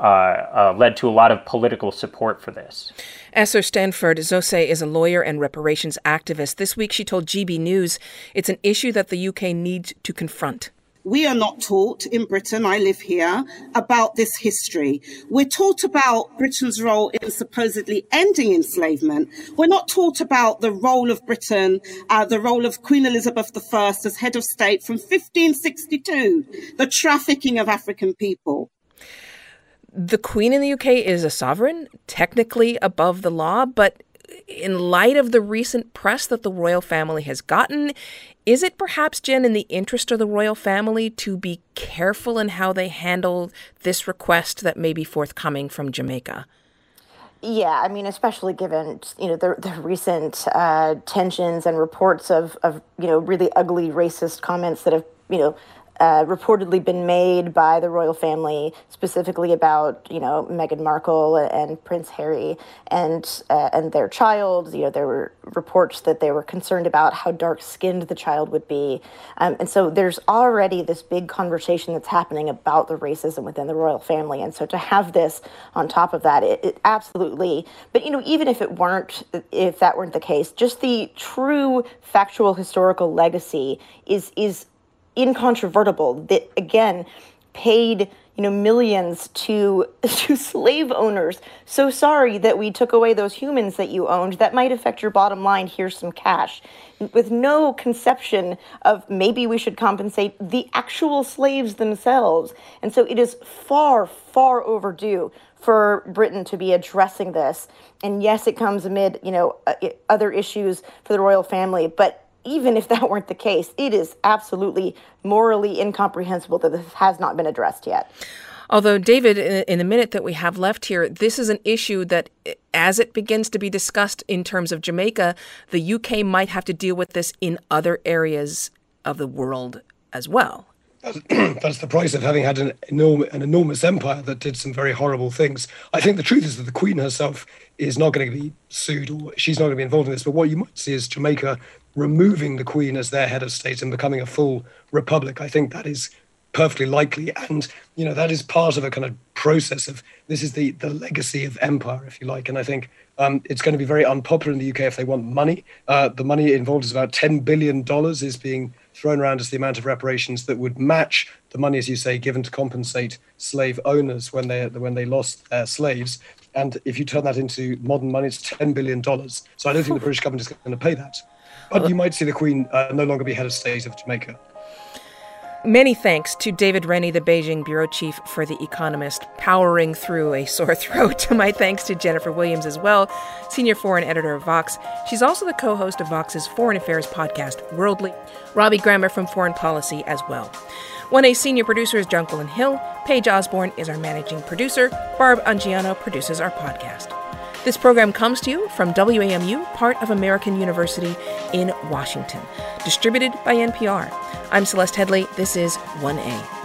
led to a lot of political support for this. Esther Stanford Zose is a lawyer and reparations activist. This week she told GB News it's an issue that the UK needs to confront. We are not taught in Britain, I live here, about this history. We're taught about Britain's role in supposedly ending enslavement. We're not taught about the role of Britain, the role of Queen Elizabeth I as head of state from 1562, the trafficking of African people. The Queen in the UK is a sovereign, technically above the law, but in light of the recent press that the royal family has gotten, is it perhaps, Jen, in the interest of the royal family to be careful in how they handle this request that may be forthcoming from Jamaica? Yeah, I mean, especially given, the recent tensions and reports of really ugly racist comments that have, reportedly been made by the royal family, specifically about, Meghan Markle and Prince Harry and their child. There were reports that they were concerned about how dark-skinned the child would be. And so there's already this big conversation that's happening about the racism within the royal family. And so to have this on top of that, it absolutely, but, even if that weren't the case, just the true factual historical legacy is incontrovertible, that again paid millions to slave owners. So sorry that we took away those humans that you owned. That might affect your bottom line. Here's some cash, with no conception of maybe we should compensate the actual slaves themselves. And so it is far, far overdue for Britain to be addressing this. And yes, it comes amid other issues for the royal family, but even if that weren't the case, it is absolutely morally incomprehensible that this has not been addressed yet. Although, David, in the minute that we have left here, this is an issue that, as it begins to be discussed in terms of Jamaica, the UK might have to deal with this in other areas of the world as well. That's the price of having had an enormous empire that did some very horrible things. I think the truth is that the Queen herself is not going to be sued, or she's not going to be involved in this. But what you might see is Jamaica removing the Queen as their head of state and becoming a full republic. I think that is perfectly likely. And, that is part of a kind of process of, this is the legacy of empire, if you like. And I think it's going to be very unpopular in the UK if they want money. The money involved is about $10 billion is being thrown around as the amount of reparations that would match the money, as you say, given to compensate slave owners when they lost their slaves. And if you turn that into modern money, it's $10 billion. So I don't think the British government is going to pay that. But you might see the Queen no longer be head of state of Jamaica. Many thanks to David Rennie, the Beijing bureau chief for The Economist, powering through a sore throat. My thanks to Jennifer Williams as well, senior foreign editor of Vox. She's also the co-host of Vox's foreign affairs podcast, Worldly. Robbie Grammer from Foreign Policy as well. 1A senior producer is Jonquilyn Hill. Paige Osborne is our managing producer. Barb Angiano produces our podcast. This program comes to you from WAMU, part of American University in Washington. Distributed by NPR. I'm Celeste Headley. This is 1A.